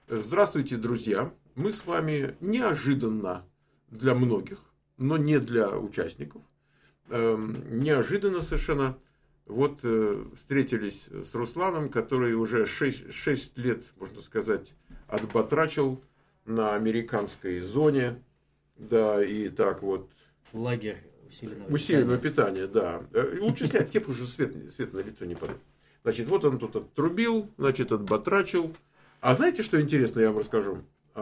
Здравствуйте, друзья! Мы с вами неожиданно для многих, но не для участников, неожиданно совершенно встретились с Русланом, который уже 6 лет, можно сказать, отбатрачил на американской зоне. Да, и так вот. Лагерь усиленного Усиленного питания. питания, да. Лучше снять кепку, уже свет на лицо не падает. Значит, вот он тут отрубил, значит, отбатрачил. А знаете, что интересно, я вам расскажу?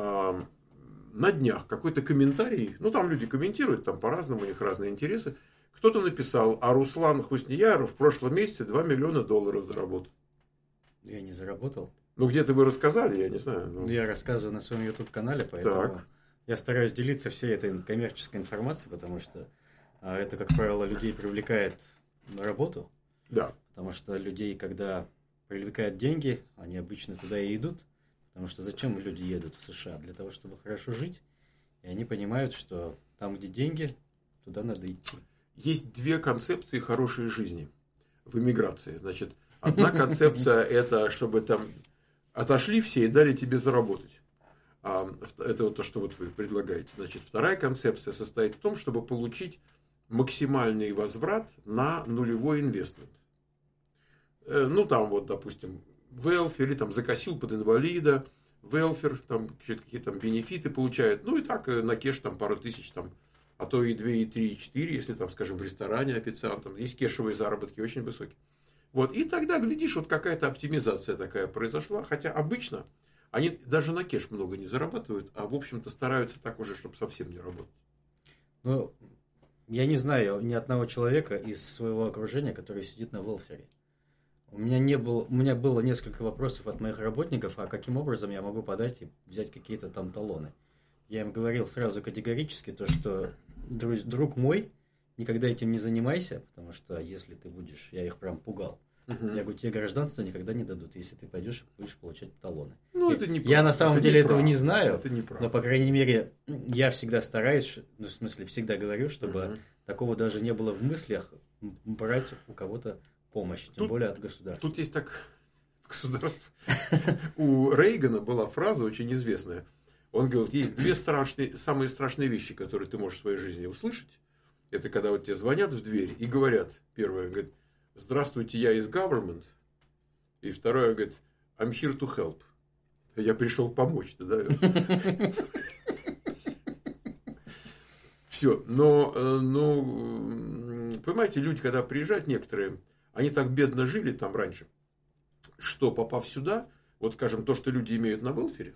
На днях какой-то комментарий, ну там люди комментируют, там по-разному, у них разные интересы. Кто-то написал, а Руслан Хуснияров в прошлом месяце $2 миллиона заработал. Я не заработал. Ну, где-то вы рассказали, я не знаю. Ну, я рассказываю на своем YouTube-канале, поэтому Так. я стараюсь делиться всей этой коммерческой информацией, потому что это, как правило, людей привлекает на работу. Да. Потому что людей, когда привлекают деньги, они обычно туда и идут. Потому что зачем люди едут в США? Для того, чтобы хорошо жить. И они понимают, что там, где деньги, туда надо идти. Есть две концепции хорошей жизни в эмиграции. Значит, одна концепция – это чтобы там отошли все и дали тебе заработать. Это вот то, что вот вы предлагаете. Значит, вторая концепция состоит в том, чтобы получить максимальный возврат на нулевой инвестмент. Ну, там вот, допустим, велфер, или там закосил под инвалида, велфер, там какие-то там бенефиты получают. Ну, и так на кеш там пару тысяч, там, а то и 2, и 3, и 4, если там, скажем, в ресторане официантом. Есть кешевые заработки очень высокие. Вот, и тогда, глядишь, вот какая-то оптимизация такая произошла. Хотя обычно они даже на кеш много не зарабатывают, а, в общем-то, стараются так уже, чтобы совсем не работать. Ну, я не знаю ни одного человека из своего окружения, который сидит на велфере. У меня было несколько вопросов от моих работников, а каким образом я могу подать и взять какие-то там талоны. Я им говорил сразу категорически то, что друг мой, никогда этим не занимайся, потому что если ты будешь, я их прям пугал. Я говорю, тебе гражданство никогда не дадут, если ты пойдешь и будешь получать талоны. Ну, это неправда. Я на самом деле этого не знаю, это но, по крайней мере, я всегда стараюсь, ну, в смысле, всегда говорю, чтобы такого даже не было в мыслях брать у кого-то помощь, тем более от государства. Тут есть так государство. У Рейгана была фраза очень известная. Он говорит, есть две самые страшные вещи, которые ты можешь в своей жизни услышать. Это когда вот тебе звонят в дверь и говорят, первое, говорит, здравствуйте, я из government. И второе, говорит, I'm here to help. Я пришел помочь. Да? Все. Но, понимаете, люди, когда приезжают некоторые, они так бедно жили там раньше, что, попав сюда, вот, скажем, то, что люди имеют на велфере,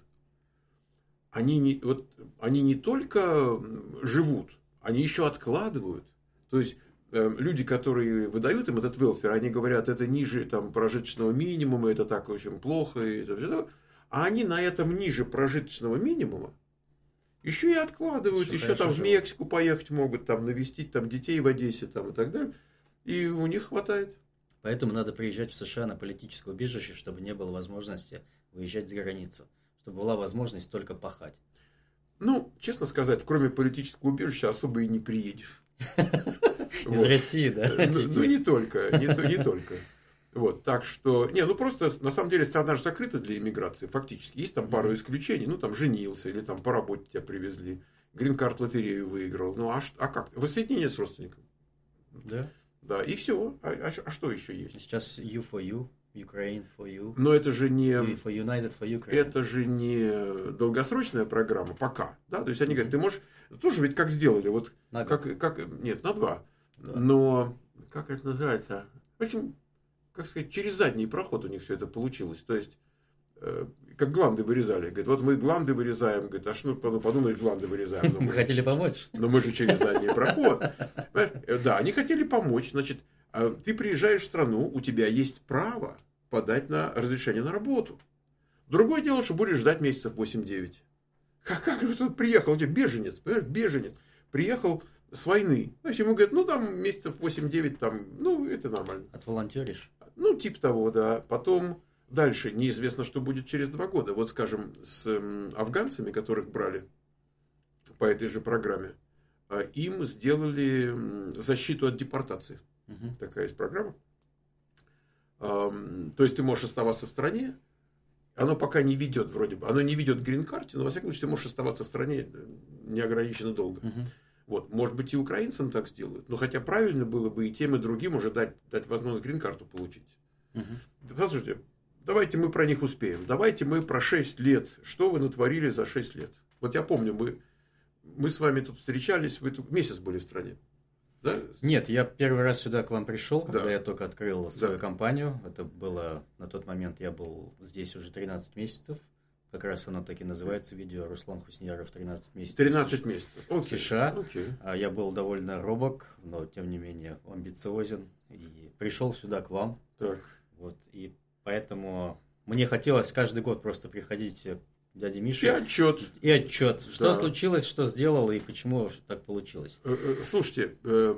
они не только живут, они еще откладывают. То есть, люди, которые выдают им этот велфер, они говорят, это ниже там, прожиточного минимума, это так очень плохо, и это все. А они на этом ниже прожиточного минимума еще и откладывают, еще там в Мексику поехать могут, там навестить там, детей в Одессе там, и так далее. И у них хватает. Поэтому надо приезжать в США на политическое убежище, чтобы не было возможности выезжать за границу. Чтобы была возможность только пахать. Ну, честно сказать, кроме политического убежища особо и не приедешь. Из России, да? Ну, не только. Вот, так что, просто, на самом деле, страна же закрыта для иммиграции, фактически. Есть там пару исключений, ну, там, женился, или там по работе тебя привезли, грин-карт лотерею выиграл. Ну, а как? Воссоединение с родственником. Да. Да, и все. А что еще есть? Сейчас You for You, Ukraine for You. Но это же не... You for United for Ukraine. Это же не долгосрочная программа пока. Да? То есть, они говорят, ты можешь... Тоже ведь как сделали? Вот, на год. Нет, на 2. Да. Но, как это называется? В общем, как сказать, через задний проход у них все это получилось. То есть, как гланды вырезали. Говорит, вот мы гланды вырезаем. Говорит, а что, подумаешь, гланды вырезаем. Мы хотели помочь. Но мы же через задний проход. Да, они хотели помочь. Значит, ты приезжаешь в страну, у тебя есть право подать на разрешение на работу. Другое дело, что будешь ждать месяцев 8-9. Как же тут приехал? Беженец, понимаешь, беженец. Приехал с войны. Значит, ему говорят, ну, там месяцев 8-9, там, ну, это нормально. Отволонтеришь? Ну, типа того, да. Потом дальше неизвестно, что будет через 2 года. Вот, скажем, с афганцами, которых брали по этой же программе, им сделали защиту от депортации. Такая есть программа. То есть, ты можешь оставаться в стране, Оно пока не ведет, вроде бы. Оно не ведет к грин-карте, но, во всяком случае, ты можешь оставаться в стране неограниченно долго. Вот. Может быть, и украинцам так сделают. Но хотя правильно было бы и тем, и другим уже дать возможность грин-карту получить. Послушайте, давайте мы про них успеем. Давайте мы про 6 лет. Что вы натворили за 6 лет? Вот я помню, мы с вами тут встречались, вы тут месяц были в стране. Да? Нет, я первый раз сюда к вам пришел, когда Да. я только открыл свою компанию. Это было, на тот момент я был здесь уже 13 месяцев. Как раз оно так и называется, видео «Руслан Хусняров 13 месяцев». 13 месяцев. В США. Окей. Я был довольно робок, но тем не менее амбициозен. И пришел сюда к вам. Так. Вот, и поэтому мне хотелось каждый год просто приходить к дяде Мише. И отчет. Что Да. случилось, что сделал и почему так получилось. Слушайте,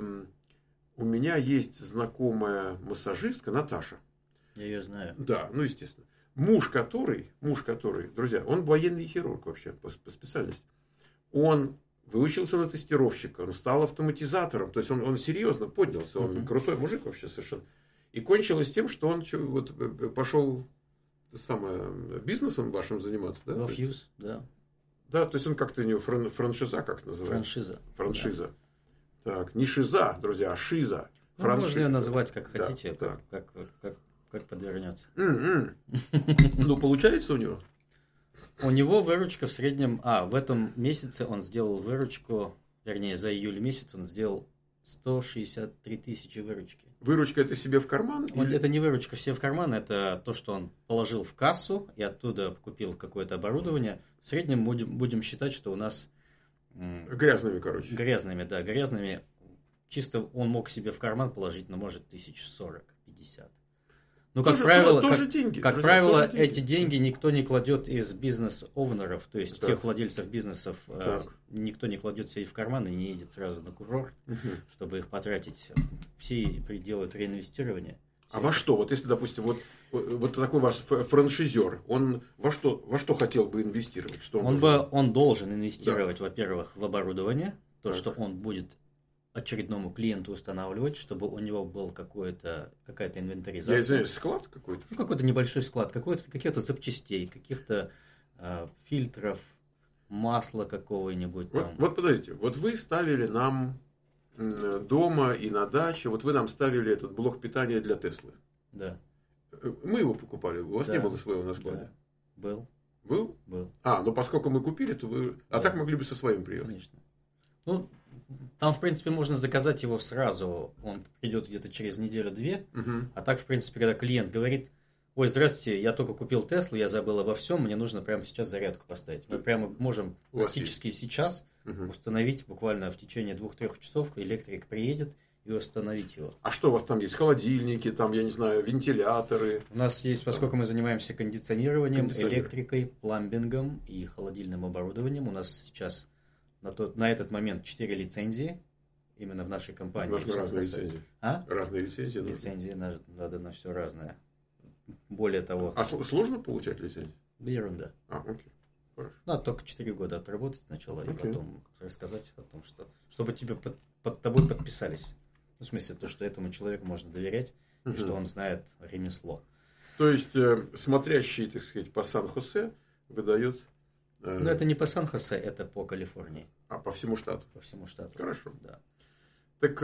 у меня есть знакомая массажистка Наташа. Я ее знаю. Да, ну естественно. Муж который, друзья, он военный хирург вообще по специальности. Он выучился на тестировщика, он стал автоматизатором. То есть он серьезно поднялся, он крутой мужик вообще совершенно. И кончилось тем, что он пошел бизнесом вашим заниматься, да? Во Фьюз, да. Да, то есть он как-то у него франшиза, как называется? Франшиза. Да. Так, не шиза, друзья, а шиза. Можно ее называть как хотите, да. как подвернется. Ну, получается у него? У него выручка в среднем... в этом месяце он сделал выручку, вернее, за июль месяц он сделал 163 тысячи выручки. Выручка это себе в карман? Это не выручка все в карман, это то, что он положил в кассу и оттуда купил какое-то оборудование. В среднем будем считать, что у нас... Грязными, короче. Грязными. Чисто он мог себе в карман положить, но может 1040-50. Ну, как правило, эти деньги никто не кладет из бизнес-овнеров, то есть тех владельцев бизнесов, никто не кладет себе в карман и не едет сразу на курорт, чтобы их потратить. Все делают реинвестирование. А во что? Вот если, допустим, вот такой ваш франшизер, он во что хотел бы инвестировать? Что он должен инвестировать, во-первых, в оборудование, что он будет очередному клиенту устанавливать, чтобы у него был какая-то инвентаризация. Я извиняюсь, склад какой-то? Какой-то небольшой склад, каких-то запчастей, каких-то фильтров, масла какого-нибудь там. Вот подождите, вот вы ставили нам дома и на даче, вот вы нам ставили этот блок питания для Теслы. Да. Мы его покупали, у вас не было своего на складе? Да. Был. Был? Был. Но поскольку мы купили, то вы... А так могли бы со своим приехать? Конечно. Ну, там, в принципе, можно заказать его сразу. Он придет где-то через неделю-две. А так, в принципе, когда клиент говорит: ой, здравствуйте, я только купил Теслу, я забыл обо всем, мне нужно прямо сейчас зарядку поставить. Мы прямо можем практически сейчас установить, буквально в течение 2-3 часов электрик приедет и установить его. А что у вас там есть? Холодильники, там, я не знаю, вентиляторы? У нас есть, поскольку мы занимаемся кондиционированием, электрикой, пламбингом и холодильным оборудованием, у нас сейчас на этот момент 4 лицензии именно в нашей компании. Разные лицензии. Разные лицензии. Лицензии надо на все разное. Более того... А сложно получать лицензию? Да ерунда. Окей. Хорошо. Надо только 4 года отработать сначала, и потом рассказать о том, чтобы тебе под тобой подписались. В смысле, то, что этому человеку можно доверять, и что он знает ремесло. То есть, смотрящий, так сказать, по Сан-Хосе выдает... Но это не по Сан-Хосе, это по Калифорнии. По всему штату? По всему штату. Хорошо. Да. Так,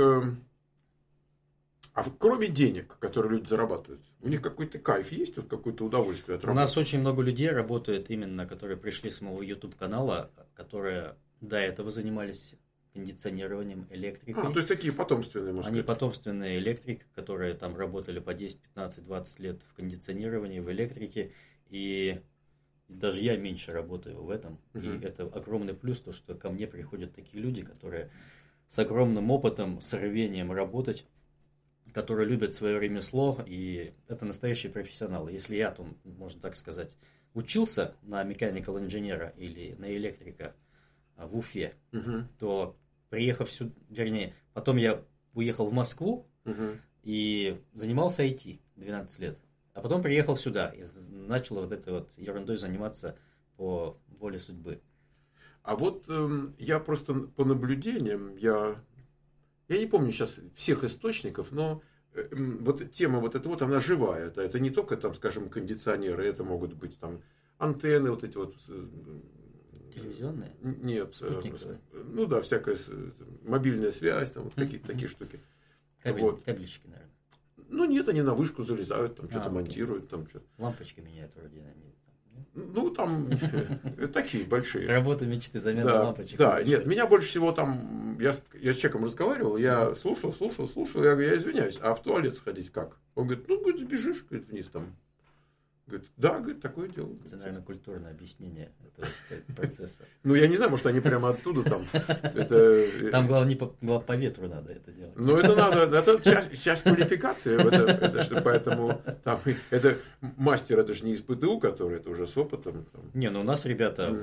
кроме денег, которые люди зарабатывают, у них какой-то кайф есть, какое-то удовольствие от работы? У нас очень много людей работает именно, которые пришли с моего YouTube-канала, которые до этого занимались кондиционированием, электрикой. То есть такие потомственные, можно сказать. Они потомственные электрики, которые там работали по 10, 15, 20 лет в кондиционировании, в электрике. И даже я меньше работаю в этом. И это огромный плюс, то, что ко мне приходят такие люди, которые с огромным опытом, с рвением работать, которые любят свое ремесло, и это настоящие профессионалы. Если я, то, можно так сказать, учился на mechanical инженера или на электрика в Уфе, то приехав сюда, вернее, потом я уехал в Москву и занимался IT 12 лет. А потом приехал сюда и начал вот этой вот ерундой заниматься по воле судьбы. А вот я просто по наблюдениям, я не помню сейчас всех источников, но вот тема вот эта вот, она живая. Это не только там, скажем, кондиционеры, это могут быть там антенны, вот эти вот. Телевизионные? Нет. Спутниковые? Ну да, всякая мобильная связь, там вот какие-то такие штуки. Вот. Кабельчики, наверное. Ну нет, они на вышку залезают, там что-то окей. монтируют, там что-то. Лампочки меняют вроде. Они, Ну, там такие большие. Работа мечты, замена Да, лампочек. да, нет, меня больше всего там, я с человеком разговаривал, я слушал, я говорю, я извиняюсь, а в туалет сходить как? Он говорит, ну, говорит, сбежишь, говорит, вниз там. Говорит, да, говорит, такое дело. Это, наверное, культурное объяснение этого процесса. Ну, я не знаю, может, они прямо оттуда там. Это... Там, главное, не по ветру надо это делать. Ну, это надо, это часть квалификации, поэтому там, это мастер, это же не из ПТУ, который, это уже с опытом. Там. Не, ну у нас ребята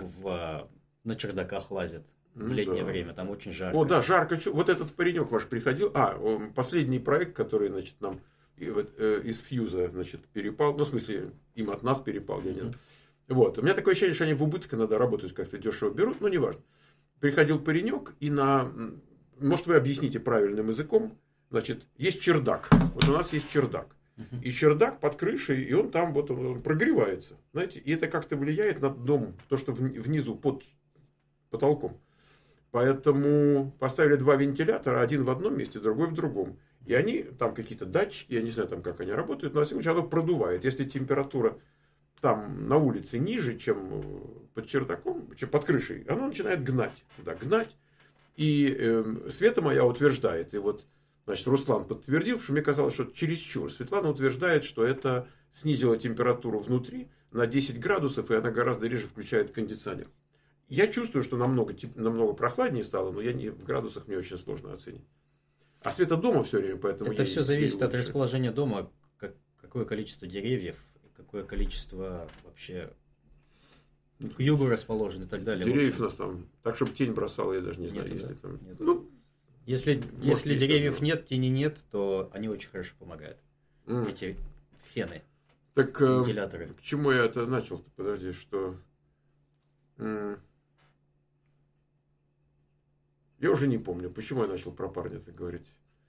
на чердаках лазят в летнее время, там очень жарко. О, да, жарко. Вот этот паренек ваш приходил, последний проект, который, значит, нам из фьюза, значит, перепал, ну, в смысле, им от нас перепал, я не знаю. Вот, у меня такое ощущение, что они в убыток иногда работают, как-то дешево берут, но неважно. Приходил паренек, и может, вы объясните правильным языком, значит, есть чердак, вот у нас есть чердак, и чердак под крышей, и он там вот он прогревается, знаете, и это как-то влияет на дом, то, что внизу, под потолком. Поэтому поставили 2 вентилятора, один в одном месте, другой в другом. И они, там какие-то датчики, я не знаю, там как они работают, но на всякий случай оно продувает. Если температура там на улице ниже, чем под чердаком, чем под крышей, оно начинает гнать туда, гнать. И Света моя утверждает, и вот, значит, Руслан подтвердил, что мне казалось, что чересчур. Светлана утверждает, что это снизило температуру внутри на 10 градусов, и она гораздо реже включает кондиционер. Я чувствую, что намного прохладнее стало, но в градусах мне очень сложно оценить. А Света дома все время, поэтому... Это все зависит от расположения дома, какое количество деревьев, какое количество вообще к югу расположено и так далее. Деревьев у нас там, так, чтобы тень бросала, я даже не знаю, Нету, если да? там... Нет. Ну, если деревьев нет, тени нет, то они очень хорошо помогают. Эти фены, так, вентиляторы. К чему я это начал-то? Подожди, что... Я уже не помню, почему я начал про парня-то говорить.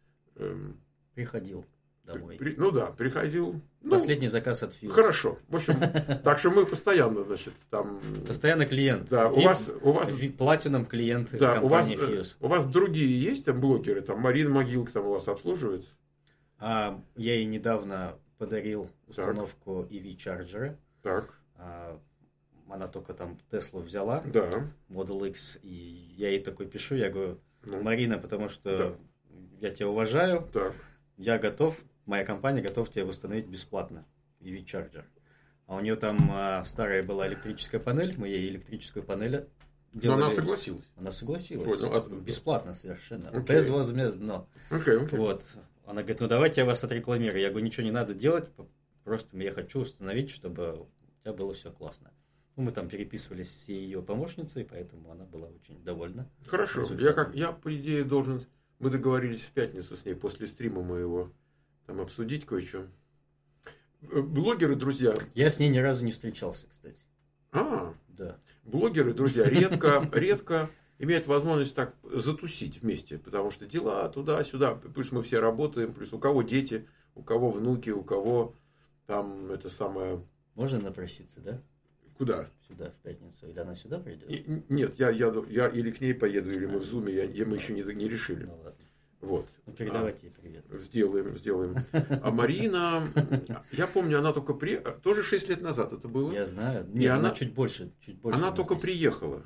Приходил домой. Ну да, приходил. Последний заказ от Fuse. Хорошо. В общем, так что мы постоянно, значит, там... Постоянно клиент. Да, у вас... Платином клиент да, компании Fuse. У вас другие есть там блогеры? Там Марина Могилка там у вас обслуживается? Я ей недавно подарил установку EV Charger. Так. Она только там Теслу взяла, да. Model X, и я ей такой пишу, я говорю, Марина, потому что да. я тебя уважаю, так. Я готов, моя компания готова тебе восстановить бесплатно EV Charger. А у нее там старая была электрическая панель, мы ей электрическую панель делали. Но она согласилась. Она согласилась. Понял. Бесплатно совершенно. Okay. Безвозмездно. Okay. Вот. Она говорит, ну давайте я вас отрекламирую. Я говорю, ничего не надо делать, просто я хочу установить, чтобы у тебя было все классно. Мы там переписывались с ее помощницей, поэтому она была очень довольна. Хорошо. Я, по идее, мы договорились в пятницу с ней после стрима моего там обсудить кое-что. Блогеры, друзья. Я с ней ни разу не встречался, кстати. Да. Блогеры, друзья, редко имеют возможность так затусить вместе, потому что дела туда-сюда. Плюс мы все работаем, плюс у кого дети, у кого внуки, у кого там это самое... Можно напроситься, да? Куда? Сюда, в пятницу. Или она сюда придет? Нет, я или к ней поеду, или мы в зуме, мы еще не решили. Ну ладно. Вот. Ну, передавайте ей привет. Сделаем. А Марина, я помню, она только тоже 6 лет назад это было. Я знаю. Нет, она чуть больше. Она только приехала.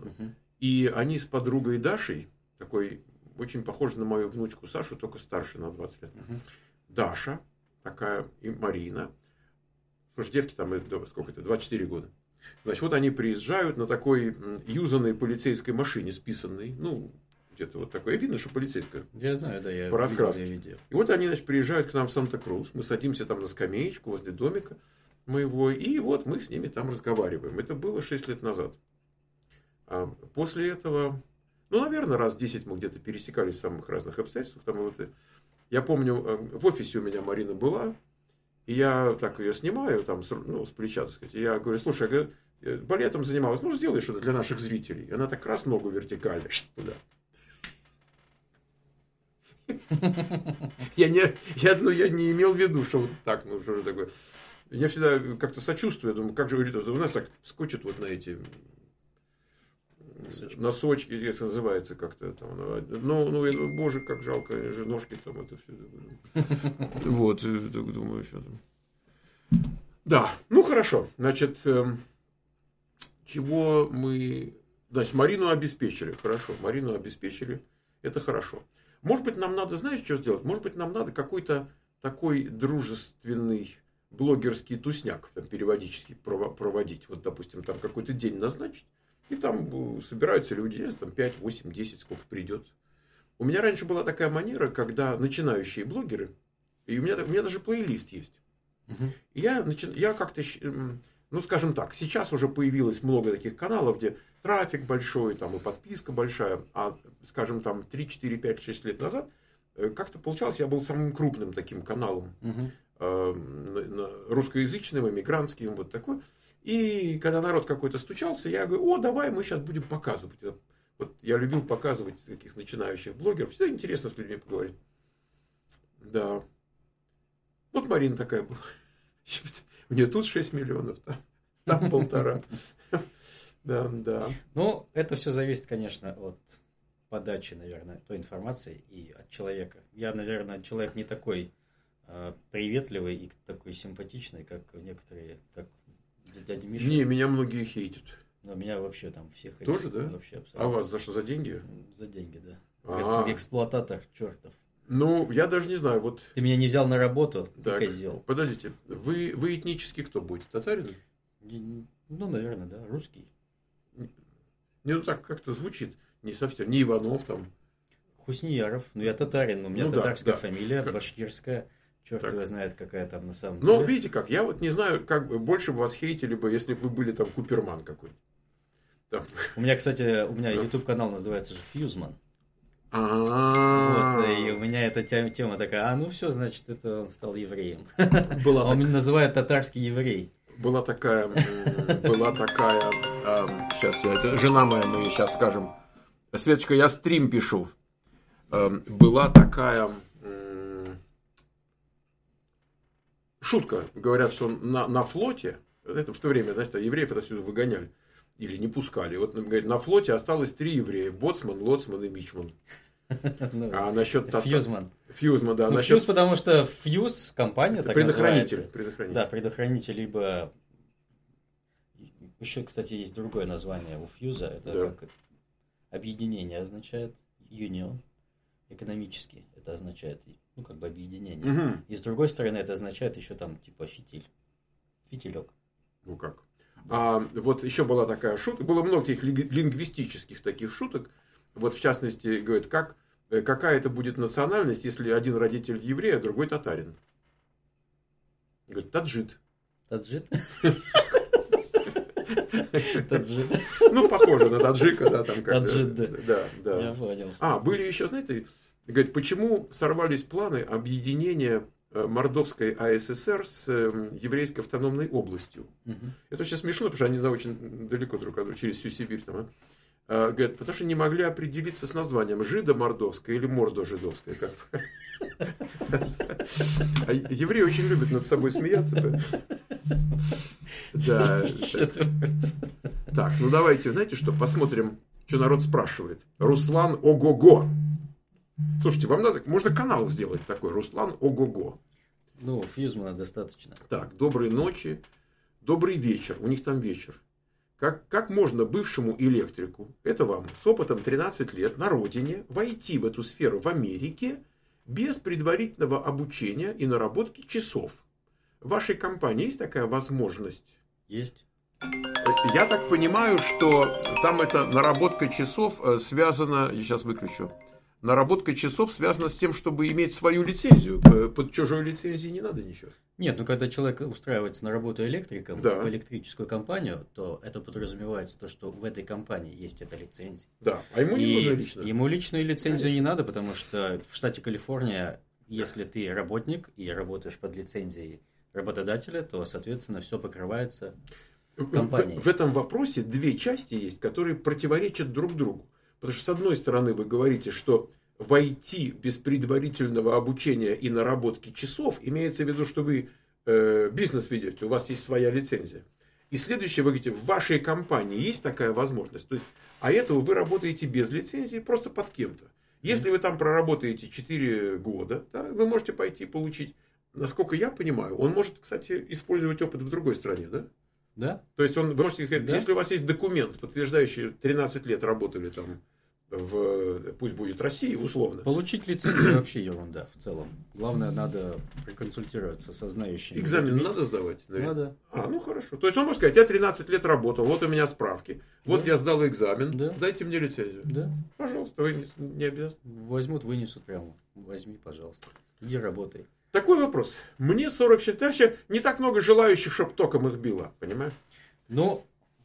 И они с подругой Дашей, такой очень похожей на мою внучку Сашу, только старше на 20 лет. Даша такая и Марина. Слушай, девки там, сколько это, 24 года. Значит, вот они приезжают на такой юзанной полицейской машине, списанной, где-то вот такое. Видно, что полицейская. Я знаю, да, я по раскраске. видел. И вот они, значит, приезжают к нам в Санта-Крус. Мы садимся там на скамеечку возле домика моего. И вот мы с ними там разговариваем. Это было 6 лет назад. А после этого, наверное, раз 10 мы где-то пересекались в самых разных обстоятельствах. Там я помню, в офисе у меня Марина была. И я так ее снимаю, там, с плеча, так сказать. И я говорю, слушай, балетом занималась, сделай что-то для наших зрителей. И она так раз ногу вертикально туда. Я не имел в виду, что вот так, ну что же такое. Я всегда как-то сочувствую, думаю, как же говорит, у нас так скочат вот на эти носочки, как это называется как-то там. Ну, боже, как жалко, же ножки там это все. Вот, думаю, что там. Да, ну хорошо. Значит, чего мы... Значит, Марину обеспечили. Хорошо, Марину обеспечили. Это хорошо. Может быть, нам надо, знаешь, что сделать? Может быть, нам надо какой-то такой дружественный блогерский тусняк там, периодически проводить. Вот, допустим, там какой-то день назначить. И там собираются люди, там 5, 8, 10, сколько придет. У меня раньше была такая манера, когда начинающие блогеры, и у меня даже плейлист есть. И я как-то, ну скажем так, сейчас уже появилось много таких каналов, где трафик большой, там и подписка большая, а скажем там 3, 4, 5, 6 лет назад как-то получалось, я был самым крупным таким каналом, русскоязычным, эмигрантским, вот такой. И когда народ какой-то стучался, я говорю, давай мы сейчас будем показывать. Вот я любил показывать таких начинающих блогеров. Всегда интересно с людьми поговорить. Да. Вот Марина такая была. У нее тут 6 миллионов, там 1,5. Да. Ну, это все зависит, конечно, от подачи, наверное, той информации и от человека. Я, наверное, человек не такой приветливый и такой симпатичный, как некоторые, как дядя Миша. Не, меня многие хейтят. Но меня вообще там всех хейтят. Тоже, да? Вообще абсолютно. А вас за что, за деньги? За деньги, да. Эксплуататор чертов. Ну, я даже не знаю, вот... Ты меня не взял на работу, так, ты козел. Подождите, вы этнически кто будете? Татарин? Ну, наверное, да, русский. Ну, так как-то звучит не совсем, не Иванов там. Хуснияров, ну я татарин, у меня татарская фамилия, башкирская. Черт его знает, какая там на самом деле. Но видите как, я вот не знаю, как бы больше бы вас хейтили бы, если бы вы были там Куперман какой-то. У меня, кстати, YouTube канал называется же Фьюзман. Вот, и у меня эта тема такая, ну все, значит, это он стал евреем. Он меня называет татарский еврей. Была такая, сейчас это жена моя, мы сейчас скажем, Светочка, я стрим пишу. Была такая шутка, говорят, что на флоте, это в то время, значит, евреев отсюда выгоняли или не пускали. Вот, говорит, на флоте осталось 3 еврея: боцман, лоцман и мичман. А насчет Фьюзман. Фьюзман, да. Фьюз, потому что Фьюз компания так называется. Предохранитель. Да, предохранитель, либо еще, кстати, есть другое название у Фьюза. Это как объединение означает, union, экономически это означает, ну, как бы объединение. Угу. И с другой стороны, это означает еще там, типа, фитиль. Фитилек. Ну как. Вот еще была такая шутка, было много таких лингвистических таких шуток. Вот в частности, говорит, какая это будет национальность, если один родитель еврей, а другой татарин? Говорит, таджит. Таджит? Таджит. Ну, похоже на таджика, да, там как-то. Таджит, да. Я понял. Были еще, знаете, говорит, почему сорвались планы объединения Мордовской АССР с еврейской автономной областью? Это очень смешно, потому что они очень далеко друг от друга, через всю Сибирь там. Говорят, потому что не могли определиться с названием Жидо-Мордовская или Мордо-Жидовская. А евреи очень любят над собой смеяться. Да. Так, ну давайте, знаете что, посмотрим, что народ спрашивает. Руслан Ого-го. Слушайте, вам надо, можно канал сделать такой, Руслан Ого-го. Ну, Фьюзмана достаточно. Так, доброй ночи, добрый вечер, у них там вечер. Как можно бывшему электрику, это вам, с опытом 13 лет на родине, войти в эту сферу в Америке без предварительного обучения и наработки часов? В вашей компании есть такая возможность? Есть. Я так понимаю, что там эта наработка часов связана, я сейчас выключу, наработка часов связана с тем, чтобы иметь свою лицензию. Под чужой лицензией не надо ничего. Нет, ну когда человек устраивается на работу электриком в электрическую компанию, то это подразумевается то, что в этой компании есть эта лицензия. Да, а ему не нужно лично. Ему личную лицензию не надо, потому что в штате Калифорния, если ты работник и работаешь под лицензией работодателя, то, соответственно, все покрывается компанией. В этом вопросе две части есть, которые противоречат друг другу. Потому что, с одной стороны, вы говорите, что войти без предварительного обучения и наработки часов, имеется в виду, что вы бизнес ведете, у вас есть своя лицензия. И следующее, вы говорите, в вашей компании есть такая возможность. То есть, а этого вы работаете без лицензии, просто под кем-то. Если вы там проработаете 4 года, да, вы можете пойти получить, насколько я понимаю, он может, кстати, использовать опыт в другой стране, да? Да. То есть, вы можете сказать, Да. если у вас есть документ, подтверждающий 13 лет работали там пусть будет России, условно. Получить лицензию вообще ерунда в целом. Главное, надо проконсультироваться со знающими. Экзамен надо сдавать? Надо. Ну хорошо. То есть он может сказать, я 13 лет работал, вот у меня справки, вот Да. я сдал экзамен, Да. дайте мне лицензию. Да. Пожалуйста, вы не обязаны. Возьмут, вынесут прямо. Возьми, пожалуйста. Иди работай. Такой вопрос. Мне 40 вообще не так много желающих, чтобы током их било, понимаешь? Ну,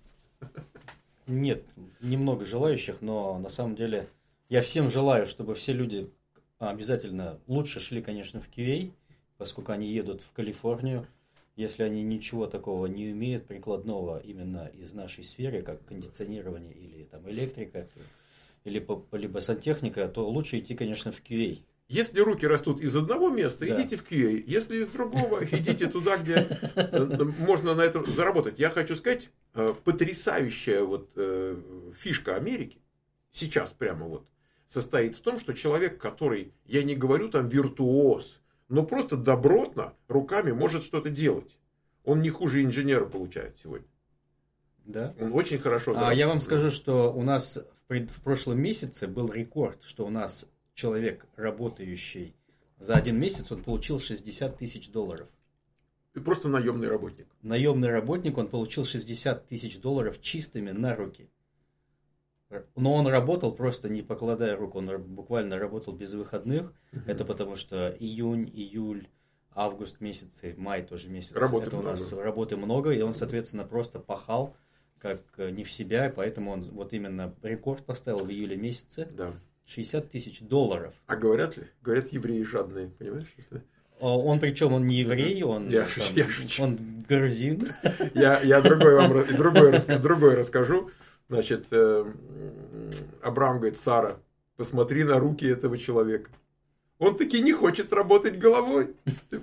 нет, немного желающих, но на самом деле я всем желаю, чтобы все люди обязательно лучше шли, конечно, в QA, поскольку они едут в Калифорнию, если они ничего такого не умеют, прикладного именно из нашей сферы, как кондиционирование или там электрика, или либо сантехника, то лучше идти, конечно, в QA. Если руки растут из одного места, Да. идите в QA. Если из другого, идите туда, где можно на этом заработать. Я хочу сказать, потрясающая фишка Америки сейчас прямо состоит в том, что человек, который, я не говорю там виртуоз, но просто добротно руками может что-то делать. Он не хуже инженера получает сегодня. Да. Он очень хорошо зарабатывает. Я вам скажу, что у нас в прошлом месяце был рекорд, что у нас человек, работающий за 1 месяц, он получил $60 тысяч. И просто наемный работник. Наемный работник, он получил $60 тысяч чистыми на руки. Но он работал просто не покладая рук, он буквально работал без выходных. Это потому что июнь, июль, август месяцы, май тоже месяц. Работы это много. у нас работы много, и он, соответственно, просто пахал как не в себя, и поэтому он вот именно рекорд поставил в июле месяце. Да. $60 тысяч. А говорят ли? Говорят, евреи жадные, понимаешь? Он причем он не еврей, он, Я шучу. он грузин. Я другой расскажу. Значит, Абрам говорит, Сара, посмотри на руки этого человека. Он таки не хочет работать головой.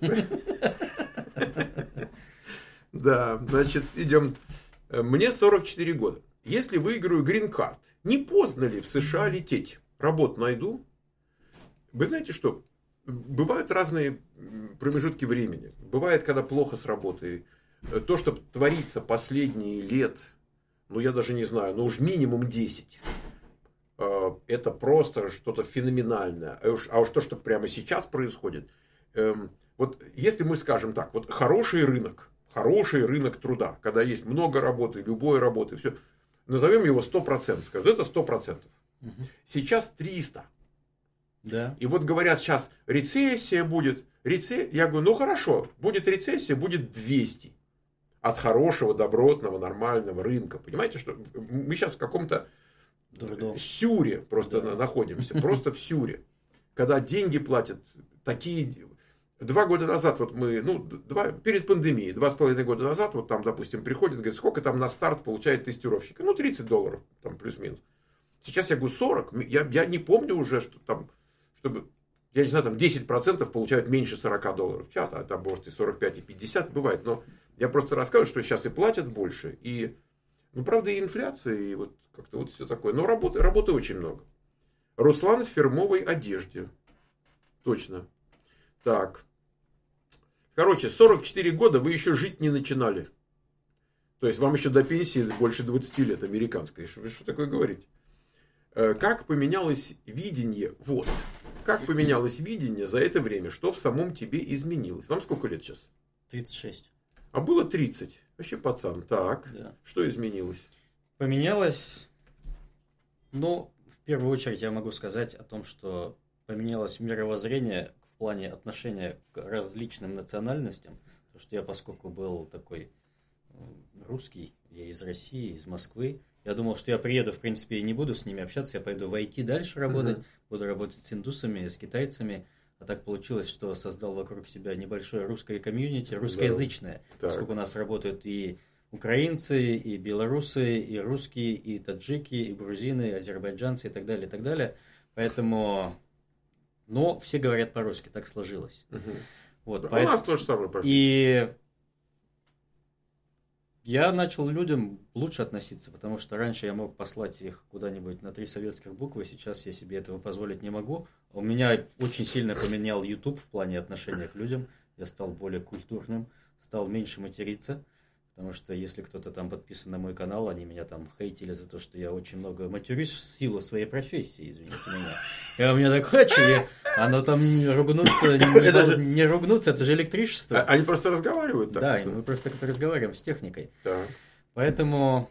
Да, значит, идем. Мне 44 года. Если выиграю грин-карт, не поздно ли в США лететь? Работу найду. Вы знаете что? Бывают разные промежутки времени. Бывает, когда плохо с работой. То, что творится последние лет, я даже не знаю, уж минимум 10. Это просто что-то феноменальное. А уж то, что прямо сейчас происходит. Если мы скажем так, хороший рынок труда, когда есть много работы, любой работы, все, назовем его 100%, скажем, это 100%. Сейчас 300. Да. И говорят, сейчас рецессия будет. Я говорю, хорошо, будет рецессия, будет 200. От хорошего, добротного, нормального рынка. Понимаете, что мы сейчас в каком-то сюре просто находимся. Просто в сюре. Когда деньги платят такие... 2 года назад, перед пандемией, 2,5 года назад, там, допустим, приходит, говорит, сколько там на старт получает тестировщик? $30, там, плюс-минус. Сейчас я говорю 40. Я не помню уже, что там, чтобы, я не знаю, там 10% получают меньше $40 в час, а там, может, и 45, и 50 бывает. Но я просто рассказываю, что сейчас и платят больше. И, правда, и инфляция, и как-то все такое. Но работы очень много. Руслан в фирмовой одежде. Точно. Так. 44 года вы еще жить не начинали. То есть вам еще до пенсии больше 20 лет американской. Что такое говорить? Как поменялось видение? Как поменялось видение за это время? Что в самом тебе изменилось? Вам сколько лет сейчас? 36. А было 30. Вообще пацан. Так. Да. Что изменилось? Поменялось. В первую очередь я могу сказать о том, что поменялось мировоззрение в плане отношения к различным национальностям. Потому что я, поскольку был такой русский, я из России, из Москвы, я думал, что я приеду, в принципе, и не буду с ними общаться, я пойду в IT дальше работать, буду работать с индусами, с китайцами. А так получилось, что создал вокруг себя небольшое русское комьюнити, русскоязычное, поскольку у нас работают и украинцы, и белорусы, и русские, и таджики, и грузины, и азербайджанцы, и так далее, и так далее. Поэтому но все говорят по-русски, так сложилось. Мгм. Вот, У нас тоже самое практически. И я начал людям лучше относиться, потому что раньше я мог послать их куда-нибудь на 3 советских буквы, сейчас я себе этого позволить не могу. У меня очень сильно поменял YouTube в плане отношения к людям. Я стал более культурным, стал меньше материться, потому что если кто-то там подписан на мой канал, они меня там хейтили за то, что я очень много матерюсь в силу своей профессии, извините меня. Я у меня так хочу, оно там ругнуться, не ругнуться, это же электричество. Они просто разговаривают так. Да, и мы просто как-то разговариваем с техникой. Да. Поэтому...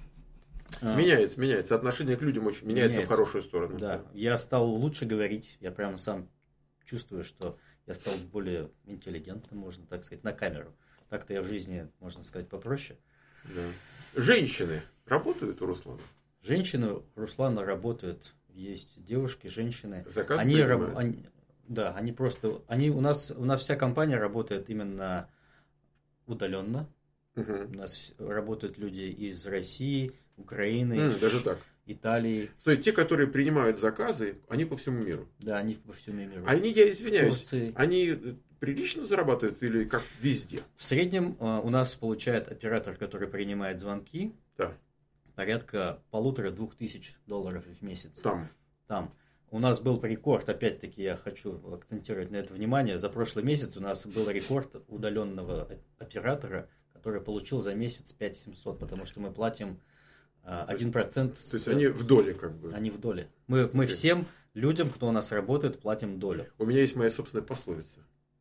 Меняется. Отношение к людям очень меняется в хорошую сторону. Да, я стал лучше говорить, я прямо сам чувствую, что я стал более интеллигентным, можно так сказать, на камеру. Так-то я в жизни, можно сказать, попроще. Да. Женщины работают у Руслана? Женщины у Руслана работают. Есть девушки, женщины. Заказ они просто... у нас вся компания работает именно удаленно. Угу. У нас работают люди из России, Украины, даже так. Италии. То есть те, которые принимают заказы, они по всему миру? Да, они по всему миру. Они, я извиняюсь, Турции. они прилично зарабатывают или как везде? В среднем у нас получает оператор, который принимает звонки, Да. порядка 1500-2000 долларов в месяц. Там. У нас был рекорд, опять-таки я хочу акцентировать на это внимание, за прошлый месяц у нас был рекорд удаленного оператора, который получил за месяц 5700, потому что мы платим 1%. То есть они в доле как бы. Они в доле. Мы всем людям, кто у нас работает, платим долю. У меня есть моя собственная пословица.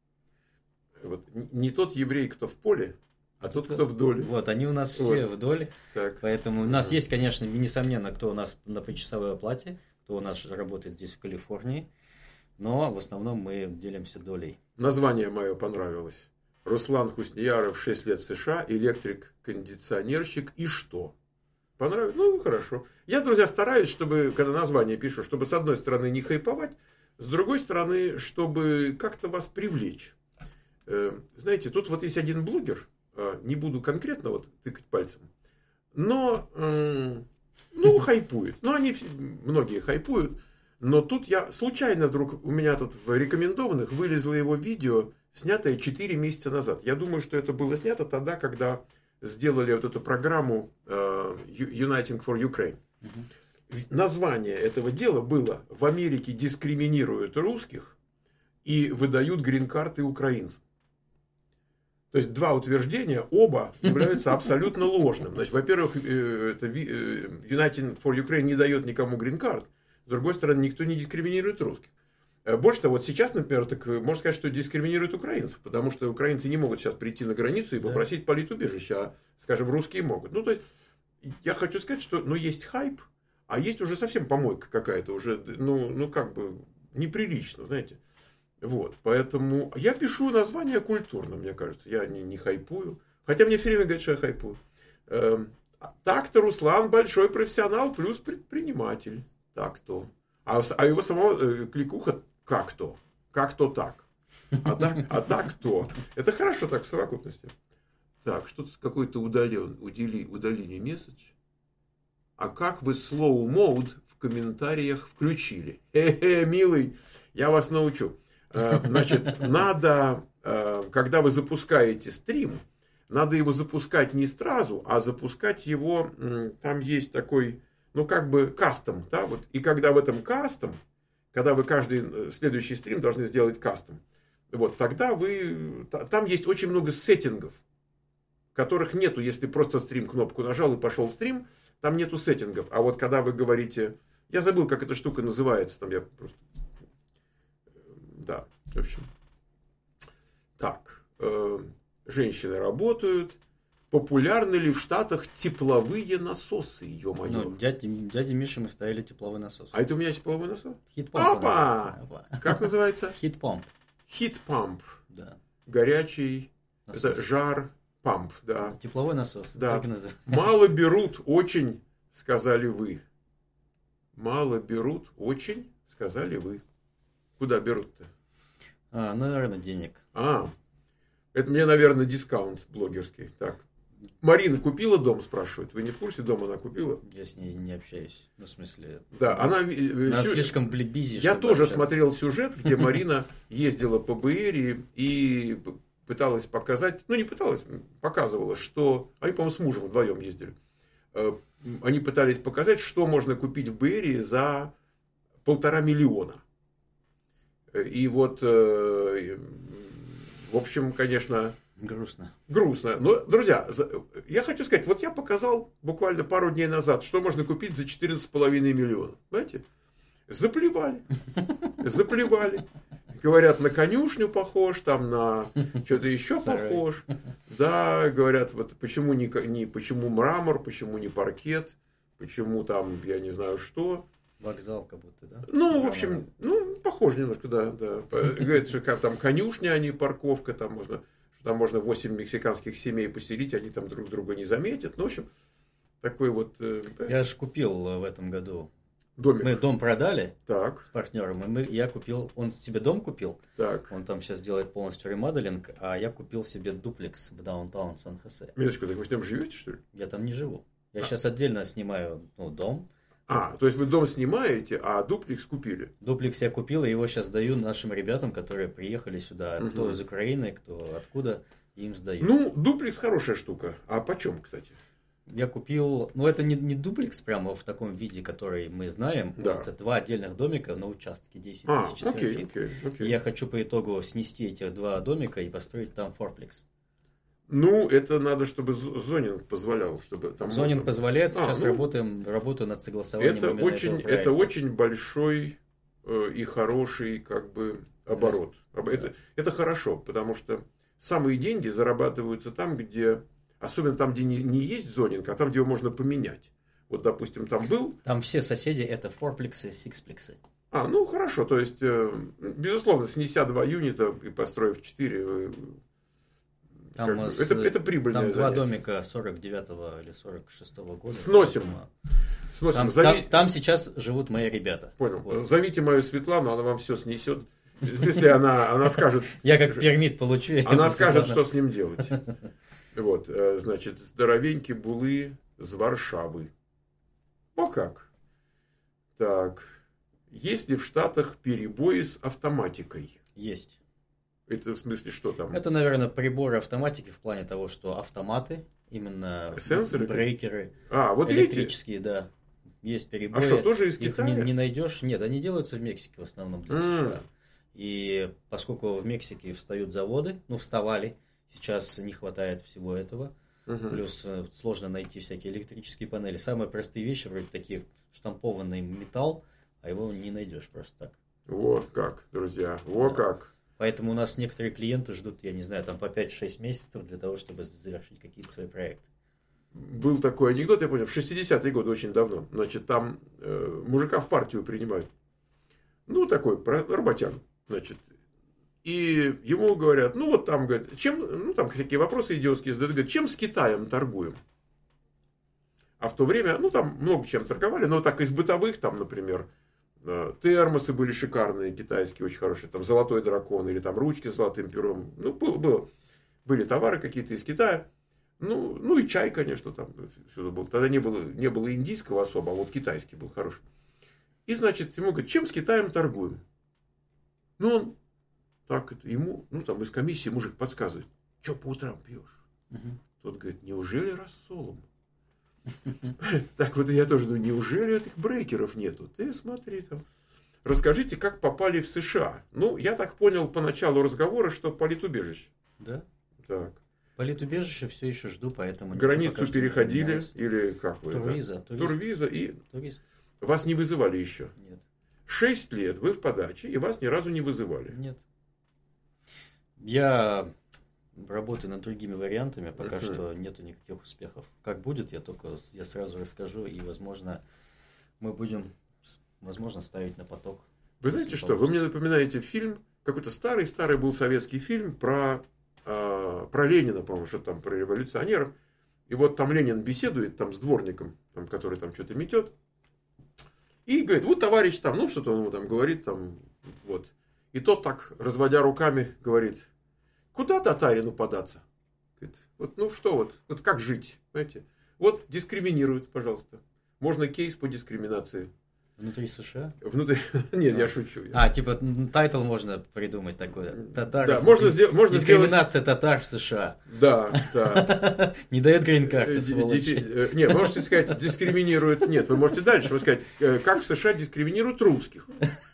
Вот, не тот еврей, кто в поле, а тот, кто в доле. Вот, они у нас все в доле. Так. Поэтому у нас есть, конечно, несомненно, кто у нас на почасовой оплате, кто у нас работает здесь в Калифорнии, но в основном мы делимся долей. Название мое понравилось. Руслан Хуснияров, 6 лет в США, электрик, кондиционерщик и что? Понравилось? Ну, хорошо. Я, друзья, стараюсь, чтобы, когда название пишу, чтобы с одной стороны не хайповать, с другой стороны, чтобы как-то вас привлечь. Знаете, тут вот есть один блогер, не буду конкретно вот тыкать пальцем, но, хайпует. Ну, они многие хайпуют, но тут я случайно вдруг, у меня тут в рекомендованных вылезло его видео, снятое 4 месяца назад. Я думаю, что это было снято тогда, когда сделали вот эту программу Uniting for Ukraine. Название этого дела было «В Америке дискриминируют русских и выдают грин-карты украинцам». То есть два утверждения, оба являются абсолютно ложным. Значит, во-первых, United for Ukraine не дает никому грин-карт, с другой стороны, никто не дискриминирует русских. Больше того, вот сейчас, например, так можно сказать, что дискриминируют украинцев, потому что украинцы не могут сейчас прийти на границу и попросить политубежище, а, скажем, русские могут. Ну, то есть, я хочу сказать, что есть хайп, а есть уже совсем помойка какая-то, уже, как бы, неприлично, знаете. Вот, поэтому я пишу название культурно, мне кажется, я не хайпую. Хотя мне все время говорят, что я хайпую. Так-то Руслан большой профессионал плюс предприниматель. Так-то. А его самого кликуха как-то. Как-то так. А так-то. Это хорошо так в совокупности. Так, что-то какой-то удалили месседж. А как вы slow mode в комментариях включили? Милый, я вас научу. Значит, надо, когда вы запускаете стрим, надо его запускать не сразу, а запускать его, там есть такой, кастом, да, вот, и когда в этом кастом, когда вы каждый следующий стрим должны сделать кастом, вот, тогда там есть очень много сеттингов, которых нету, если просто стрим кнопку нажал и пошел стрим, там нету сеттингов, а вот когда вы говорите, я забыл, как эта штука называется, там я просто... Да, в общем. Так, женщины работают. Популярны ли в Штатах тепловые насосы, ё-моё? Дяде Мише мы ставили тепловой насос. А это у меня тепловой насос? Хит-помп. Опа! Как называется? Хит-помп. Хит-памп. Да. Горячий, насос. Это жар-памп, да. Тепловой насос. Да. Так и называется. Мало берут, очень, сказали вы. Мало берут, очень, сказали вы. Куда берут-то? Наверное, денег. Это мне, наверное, дискаунт блогерский. Так. Марина купила дом, спрашивает. Вы не в курсе, дом она купила? Я с ней не общаюсь. Ну, в смысле... Да, она слишком бизи. Я тоже смотрел сюжет, где Марина ездила по Бэйрии и пыталась показать, ну не пыталась, показывала, что... Они, по-моему, с мужем вдвоем ездили. Они пытались показать, что можно купить в Бэйрии за 1,5 миллиона. И вот, в общем, конечно... Грустно. Но, друзья, я хочу сказать, вот я показал буквально пару дней назад, что можно купить за 14,5 миллиона. Знаете? Заплевали. Говорят, на конюшню похож, там на что-то еще похож. Да, говорят, вот почему почему мрамор, почему не паркет, почему там, я не знаю что. Вокзал как будто, да? Ну, в общем, похоже немножко, да. Говорят, что там конюшня, а не парковка, там можно 8 мексиканских семей поселить, они там друг друга не заметят. Ну, в общем, такой вот... Я же купил в этом году. Домик. Мы дом продали так. С партнером. Я купил... Он себе дом купил. Так. Он там сейчас делает полностью ремоделинг. А я купил себе дуплекс в даунтаун Сан-Хосе. Минуточку, так вы там живете, что ли? Я там не живу. Я сейчас отдельно снимаю дом. То есть вы дом снимаете, а дуплекс купили? Дуплекс я купил, и его сейчас даю нашим ребятам, которые приехали сюда. Кто из Украины, кто откуда, им сдаю. Ну, дуплекс хорошая штука. А почем, кстати? Я купил... Ну, это не дуплекс прямо в таком виде, который мы знаем. Да. Это 2 отдельных домика на участке 10 тысяч окей. И я хочу по итогу снести этих 2 домика и построить там форплекс. Ну, это надо, чтобы зонинг позволял. Чтобы там зонинг позволяет. Сейчас работаю над согласованием это именно этого проекта. Это очень большой и хороший как бы оборот. Да. Это хорошо, потому что самые деньги зарабатываются там, где... Особенно там, где не есть зонинг, а там, где его можно поменять. Вот, допустим, там был... Там все соседи это форплексы, сиксплексы. Ну, хорошо. То есть, безусловно, снеся 2 юнита и построив 4... Там это прибыльное Там 2 занятие. домика 49-го или 46-го года. Сносим. Там сейчас живут мои ребята. Понял. Вот. Зовите мою Светлану, она вам все снесет. Если она скажет... Я как пермит получу. Она скажет, что с ним делать. Вот, значит, здоровенькие булы с Варшавы. О как. Так. Есть ли в Штатах перебои с автоматикой? Есть. Это в смысле что там? Это, наверное, приборы автоматики в плане того, что автоматы, именно сенсоры, брейкеры, вот электрические, да. Есть перебои. А что, тоже из Их Китая? не найдешь. Нет, они делаются в Мексике в основном для США. И поскольку в Мексике встают заводы, вставали, сейчас не хватает всего этого. Плюс сложно найти всякие электрические панели. Самые простые вещи, вроде такие штампованный металл, а его не найдешь просто так. Вот как, друзья, как. Поэтому у нас некоторые клиенты ждут, я не знаю, там по 5-6 месяцев для того, чтобы завершить какие-то свои проекты. Был такой анекдот, я понял, в 60-е годы, очень давно. Значит, там мужика в партию принимают. Такой, работяг. Значит, и ему говорят, там, говорят, там всякие вопросы идиотские задают, говорят, чем с Китаем торгуем? А в то время, там много чем торговали, но так из бытовых, там, например, термосы были шикарные, китайские, очень хорошие, там, золотой дракон, или там ручки с золотым пером. Были товары какие-то из Китая. И чай, конечно, там всюду был. Тогда не было индийского особо, а вот китайский был хороший. И, значит, ему говорят, чем с Китаем торгуем? Он так ему, там из комиссии мужик подсказывает, что по утрам пьешь? Тот говорит, неужели рассолом? Так вот я тоже думаю, неужели этих брейкеров нету? Ты смотри там. Расскажите, как попали в США? Я так понял по началу разговора, что политубежище. Да. Так. Политубежище все еще жду, поэтому... Границу переходили или как вы? Турвиза и вас не вызывали еще? Нет. 6 лет вы в подаче, и вас ни разу не вызывали? Нет. Я работаю над другими вариантами, пока что нету никаких успехов. Как будет, я сразу расскажу, и, возможно, мы будем, ставить на поток. Вы знаете что, вы мне напоминаете фильм, какой-то старый был советский фильм про Ленина, по-моему, что там, про революционеров. И вот там Ленин беседует там с дворником, там, который там что-то метет. И говорит, вот товарищ там, что-то он ему там говорит, там, вот. И тот так, разводя руками, говорит, куда татарину податься? Говорит, Вот, ну что вот как жить, понимаете? Вот дискриминируют, пожалуйста. Можно кейс по дискриминации. Внутри США? Внутри... Нет, я шучу. Типа тайтл можно придумать такой. Да, можно дискриминация татар в США. Да, да. Не дает грин-карты, сволочи. Нет, вы можете сказать, дискриминируют... Нет, вы можете дальше сказать, как в США дискриминируют русских.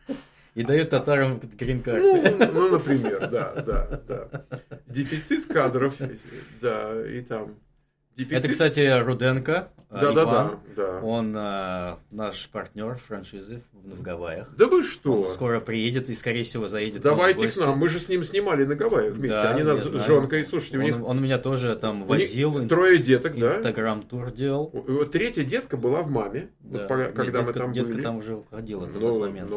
И дают татарам грин-карты. Ну, например, да. Дефицит кадров, да, и там... Это, кстати, Руденко. Да. Он наш партнер франшизы в Гавайях. Да вы что? Он скоро приедет и, скорее всего, заедет. Давайте к нам. Мы же с ним снимали на Гавайях вместе. Да, они нас с женкой. Слушайте, он меня тоже там возил. 3 деток, да? Инстаграм-тур делал. Вот 3-я детка была в маме, Да. когда мы там были. Детка там уже уходила на тот момент.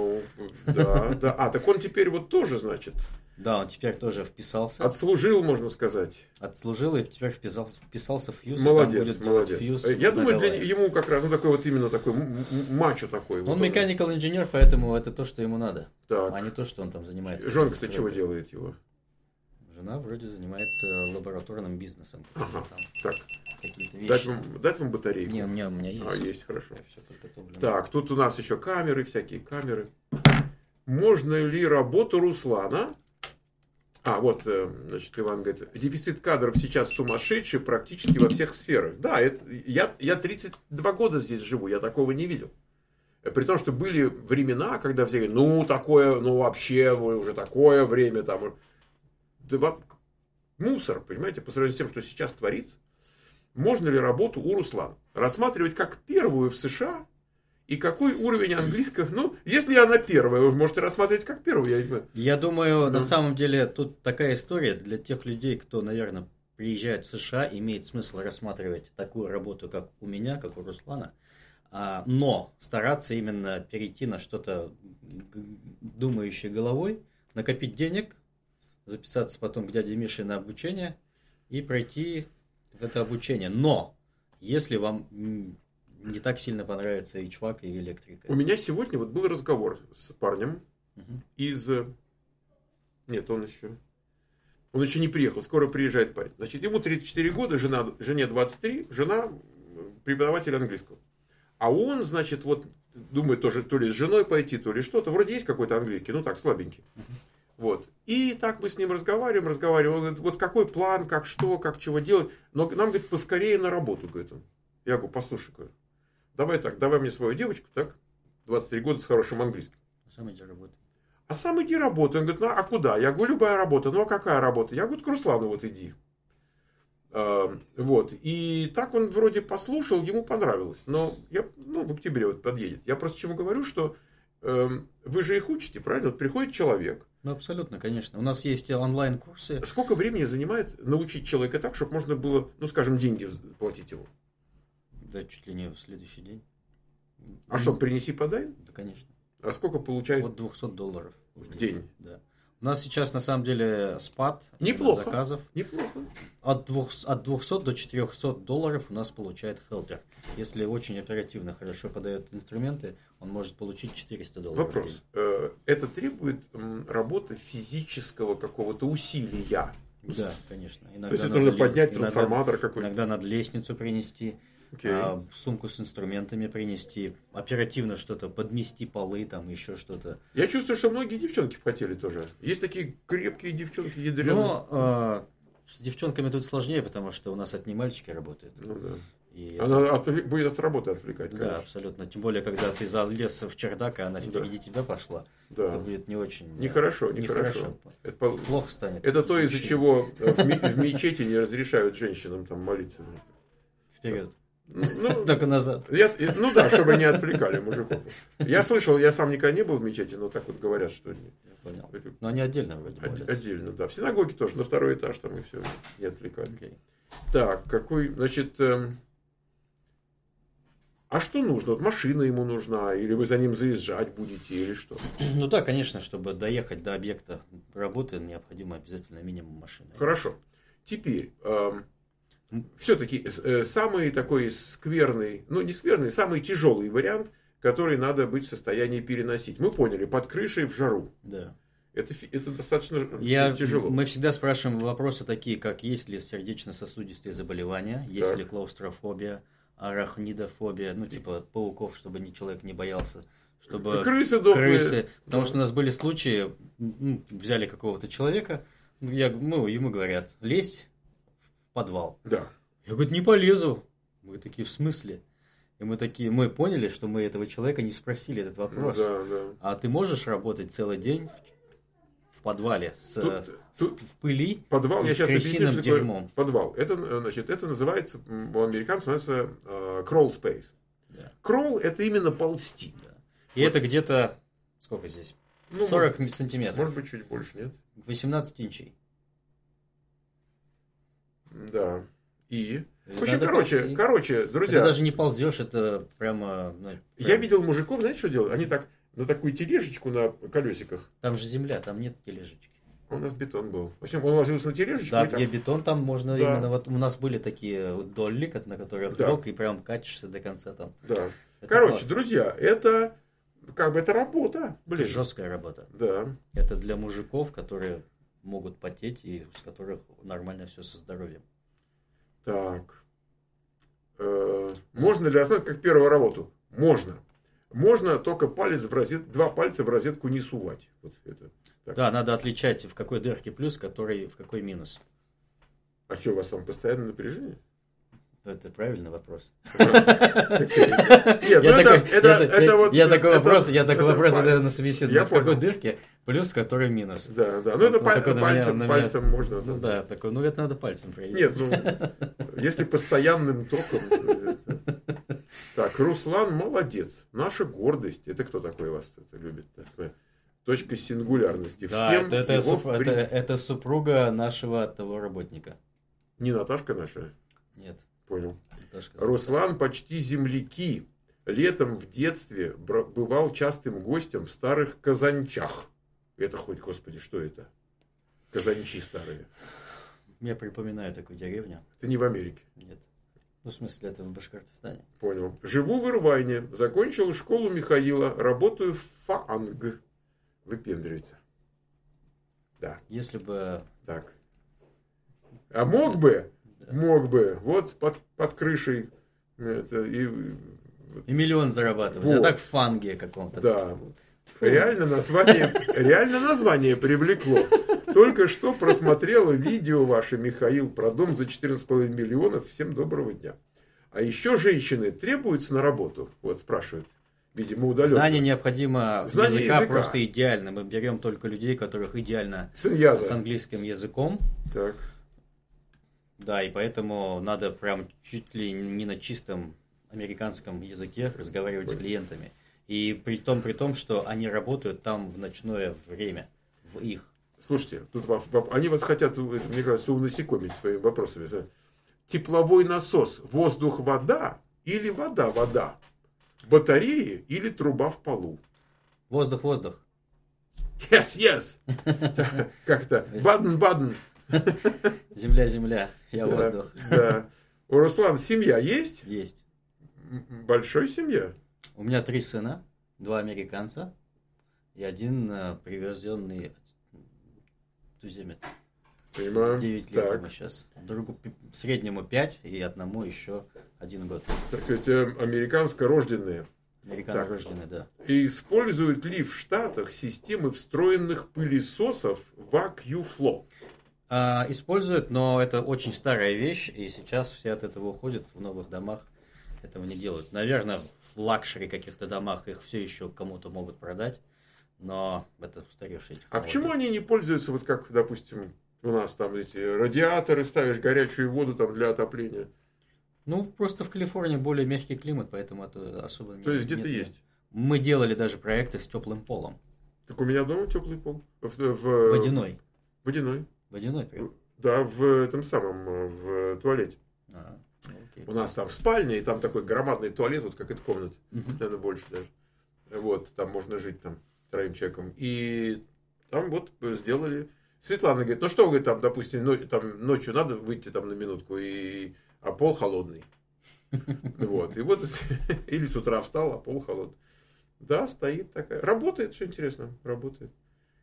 Да. Так он теперь вот тоже, значит... Да, он теперь тоже вписался. Отслужил, можно сказать. Отслужил и теперь вписался в Фьюз. Молодец. Я думаю, для ему как раз такой вот именно такой мачо такой. Он mechanical инженер, поэтому это то, что ему надо. Так. А не то, что он там занимается. Жена-то чего делает его? Жена вроде занимается лабораторным бизнесом. Ага, так. Какие-то вещи. Дать вам батарейку? Не, у меня есть. Есть, хорошо. Все подготовлено. Так, тут у нас еще камеры, всякие камеры. Можно ли работу Руслана... вот, значит, Иван говорит, дефицит кадров сейчас сумасшедший практически во всех сферах. Да, я 32 года здесь живу, я такого не видел. При том, что были времена, когда все говорят, вообще, уже такое время там. Да, мусор, понимаете, по сравнению с тем, что сейчас творится. Можно ли работу у Руслана рассматривать как первую в США? И какой уровень английского? Если она первая, вы можете рассматривать как первую. Я думаю, на самом деле, тут такая история для тех людей, кто, наверное, приезжает в США, имеет смысл рассматривать такую работу, как у меня, как у Руслана, но стараться именно перейти на что-то думающее головой, накопить денег, записаться потом к дяде Мише на обучение и пройти это обучение. Но, если вам... не так сильно понравится HVAC и электрика. У меня сегодня был разговор с парнем из... Нет, он еще не приехал, скоро приезжает парень. Значит, ему 34 года, жене 23, жена преподаватель английского. А он, значит, думает тоже то ли с женой пойти, то ли что-то. Вроде есть какой-то английский, так, слабенький. Вот. И так мы с ним разговариваем. Он говорит, вот какой план, как чего делать. Но нам, говорит, поскорее на работу, говорит он. Я говорю, послушай, давай мне свою девочку, так, 23 года с хорошим английским. Сам иди работай. Он говорит, а куда? Я говорю, любая работа. А какая работа? Я говорю, к Руслану иди. И так он вроде послушал, ему понравилось. Но в октябре подъедет. Я просто чему говорю, что вы же их учите, правильно? Приходит человек. Абсолютно, конечно. У нас есть онлайн-курсы. Сколько времени занимает научить человека так, чтобы можно было, деньги платить ему? Да, чуть ли не в следующий день. А что, принеси, подай? Да, конечно. А сколько получает? От $200 в день. Да. У нас сейчас, на самом деле, спад заказов. Неплохо. От 200 до $400 у нас получает хелпер. Если очень оперативно, хорошо подает инструменты, он может получить $400. Вопрос. Это требует работы физического какого-то усилия? Да, конечно. Иногда то есть нужно поднять трансформатор какой-то? Иногда надо лестницу принести. Сумку с инструментами принести, оперативно что-то, подмести полы, там еще что-то. Я чувствую, что многие девчонки хотели тоже. Есть такие крепкие девчонки, ядреные. Но с девчонками тут сложнее, потому что у нас одни мальчики работают. Да. И она будет от работы отвлекать. Да, абсолютно. Тем более, когда ты залез в чердак, а она впереди тебя пошла. Да. Это будет не очень... Нехорошо. Это плохо станет. Это то, из-за чего в мечети не разрешают женщинам там молиться. Вперед. Только назад. Чтобы не отвлекали мужиков. Я слышал, я сам никогда не был в мечети, но так вот говорят, что... Я понял. Но они отдельно вроде молятся. Отдельно, да. В синагоге тоже, на 2-й этаж там и все, не отвлекали. Okay. Так, значит... А что нужно? Машина ему нужна? Или вы за ним заезжать будете, или что? Да, конечно, чтобы доехать до объекта работы, необходимо обязательно минимум машины. Хорошо. Теперь... Все-таки самый такой скверный, не скверный, самый тяжелый вариант, который надо быть в состоянии переносить. Мы поняли, под крышей в жару. Да. Это достаточно тяжело. Мы всегда спрашиваем вопросы такие, как есть ли сердечно-сосудистые заболевания, есть Так. ли клаустрофобия, арахнидофобия, ну типа пауков, чтобы человек не боялся, чтобы Крысы. Потому что у нас были случаи, взяли какого-то человека, ему говорят, лезь в подвал. Да. Я говорю, не полезу. Мы такие, в смысле? И мы поняли, что мы этого человека не спросили этот вопрос. Да. А ты можешь работать целый день в подвале в пыли подвал, и я с сейчас крысиным объясню, что такое дерьмом? подвал. Это называется, у американцев называется crawl space. Да. Crawl – это именно ползти. Да. И это где-то, сколько здесь? 40 сантиметров. Может быть, чуть больше, нет? 18 инчей. Да. И? В Надо общем, короче, друзья. Это даже не ползешь, это прямо... Я видел мужиков, знаете, что делают? Они так на такую тележечку на колесиках. Там же земля, там нет тележечки. У нас бетон был. В общем, он ложился на тележечку. Да, где бетон, там можно Да. именно... Вот у нас были такие долли, на которых Да. лег, и прям катишься до конца там. Да. Это Короче, классно. друзья, это это работа. Это жесткая работа. Да. Это для мужиков, которые могут потеть и с которых нормально все со здоровьем. Так. Можно ли оставить как первую работу? Можно. Можно, только два пальца в розетку не сувать. Вот это. Так. Да, надо отличать, в какой дырке плюс, в какой минус. А что, у вас там постоянное напряжение? Это правильный вопрос. Нет, Я такой вопрос задаю на собеседовании. Я В какой понял. дырке плюс, в которой минус. Да. Ну, это пальцем можно. Ну да, такой, это надо пальцем проверить. Нет, если постоянным током. Так, Руслан молодец. Наша гордость. Это кто такой вас любит? Точка сингулярности. Да, Всем это супруга нашего того работника. Не Наташка наша? Нет. Понял. Наташка. Руслан почти земляки. Летом в детстве бывал частым гостем в старых Казанчах. Это хоть, господи, что это? Казанчи старые. Я припоминаю такую деревню. Это не в Америке. Нет. Ну, в смысле, это в Башкортостане. Понял. Живу в Ирвайне. Закончил школу Михаила. Работаю в ФААНГ. Выпендривается. Да. Если бы... Так. А мог бы? Да. Мог бы. Вот под крышей. И миллион зарабатывать. Вот. А так в фанге каком-то. Да. Реально название привлекло. Только что просмотрела видео ваше, Михаил, про дом за 14,5 миллионов. Всем доброго дня. А еще женщины требуются на работу? Вот спрашивают. Видимо, удаленно. Знание необходимо. Знание языка просто идеально. Мы берем только людей, которых идеально Сыньяза. с английским языком. Так. Да, и поэтому надо прям чуть ли не на чистом американском языке разговаривать с клиентами. И при том, что они работают там в ночное время, в их. Слушайте, тут они вас хотят, мне кажется, унасекомить своими вопросами. Тепловой насос, воздух-вода или вода-вода? Батареи или труба в полу? Воздух. Yes. Как-то. Баден. Земля. Я воздух. Да. У Руслана семья есть? Есть. Большая семья? У меня 3 сына, 2 американца и 1 привезенный туземец. Понимаю. 9 лет ему сейчас. Среднему 5 и одному еще 1 год. Так сказать, американско-рожденные. Американо-рожденный, да. И используют ли в Штатах системы встроенных пылесосов VacuFlow? Используют, но это очень старая вещь, и сейчас все от этого уходят, в новых домах этого не делают. Наверное, в лакшери каких-то домах их все еще кому-то могут продать, но это устаревшие технологии. А почему они не пользуются, вот как, допустим, у нас там эти радиаторы, ставишь горячую воду там для отопления? Ну, просто в Калифорнии более мягкий климат, поэтому это особо не... То есть где-то есть? Мы делали даже проекты с теплым полом. Так у меня дома теплый пол. Водяной. Водяной прям. Да, в этом самом, в туалете. Окей. У нас там спальня, и там такой громадный туалет, вот как эта комната, наверное, больше даже. Вот, там можно жить там 3 человеком. И там вот сделали. Светлана говорит, ну что, говорит, там, допустим, там ночью надо выйти там на минутку, а пол холодный. Вот, и вот, или с утра встал, а пол холодный. Да, стоит такая. Работает, что интересно, работает.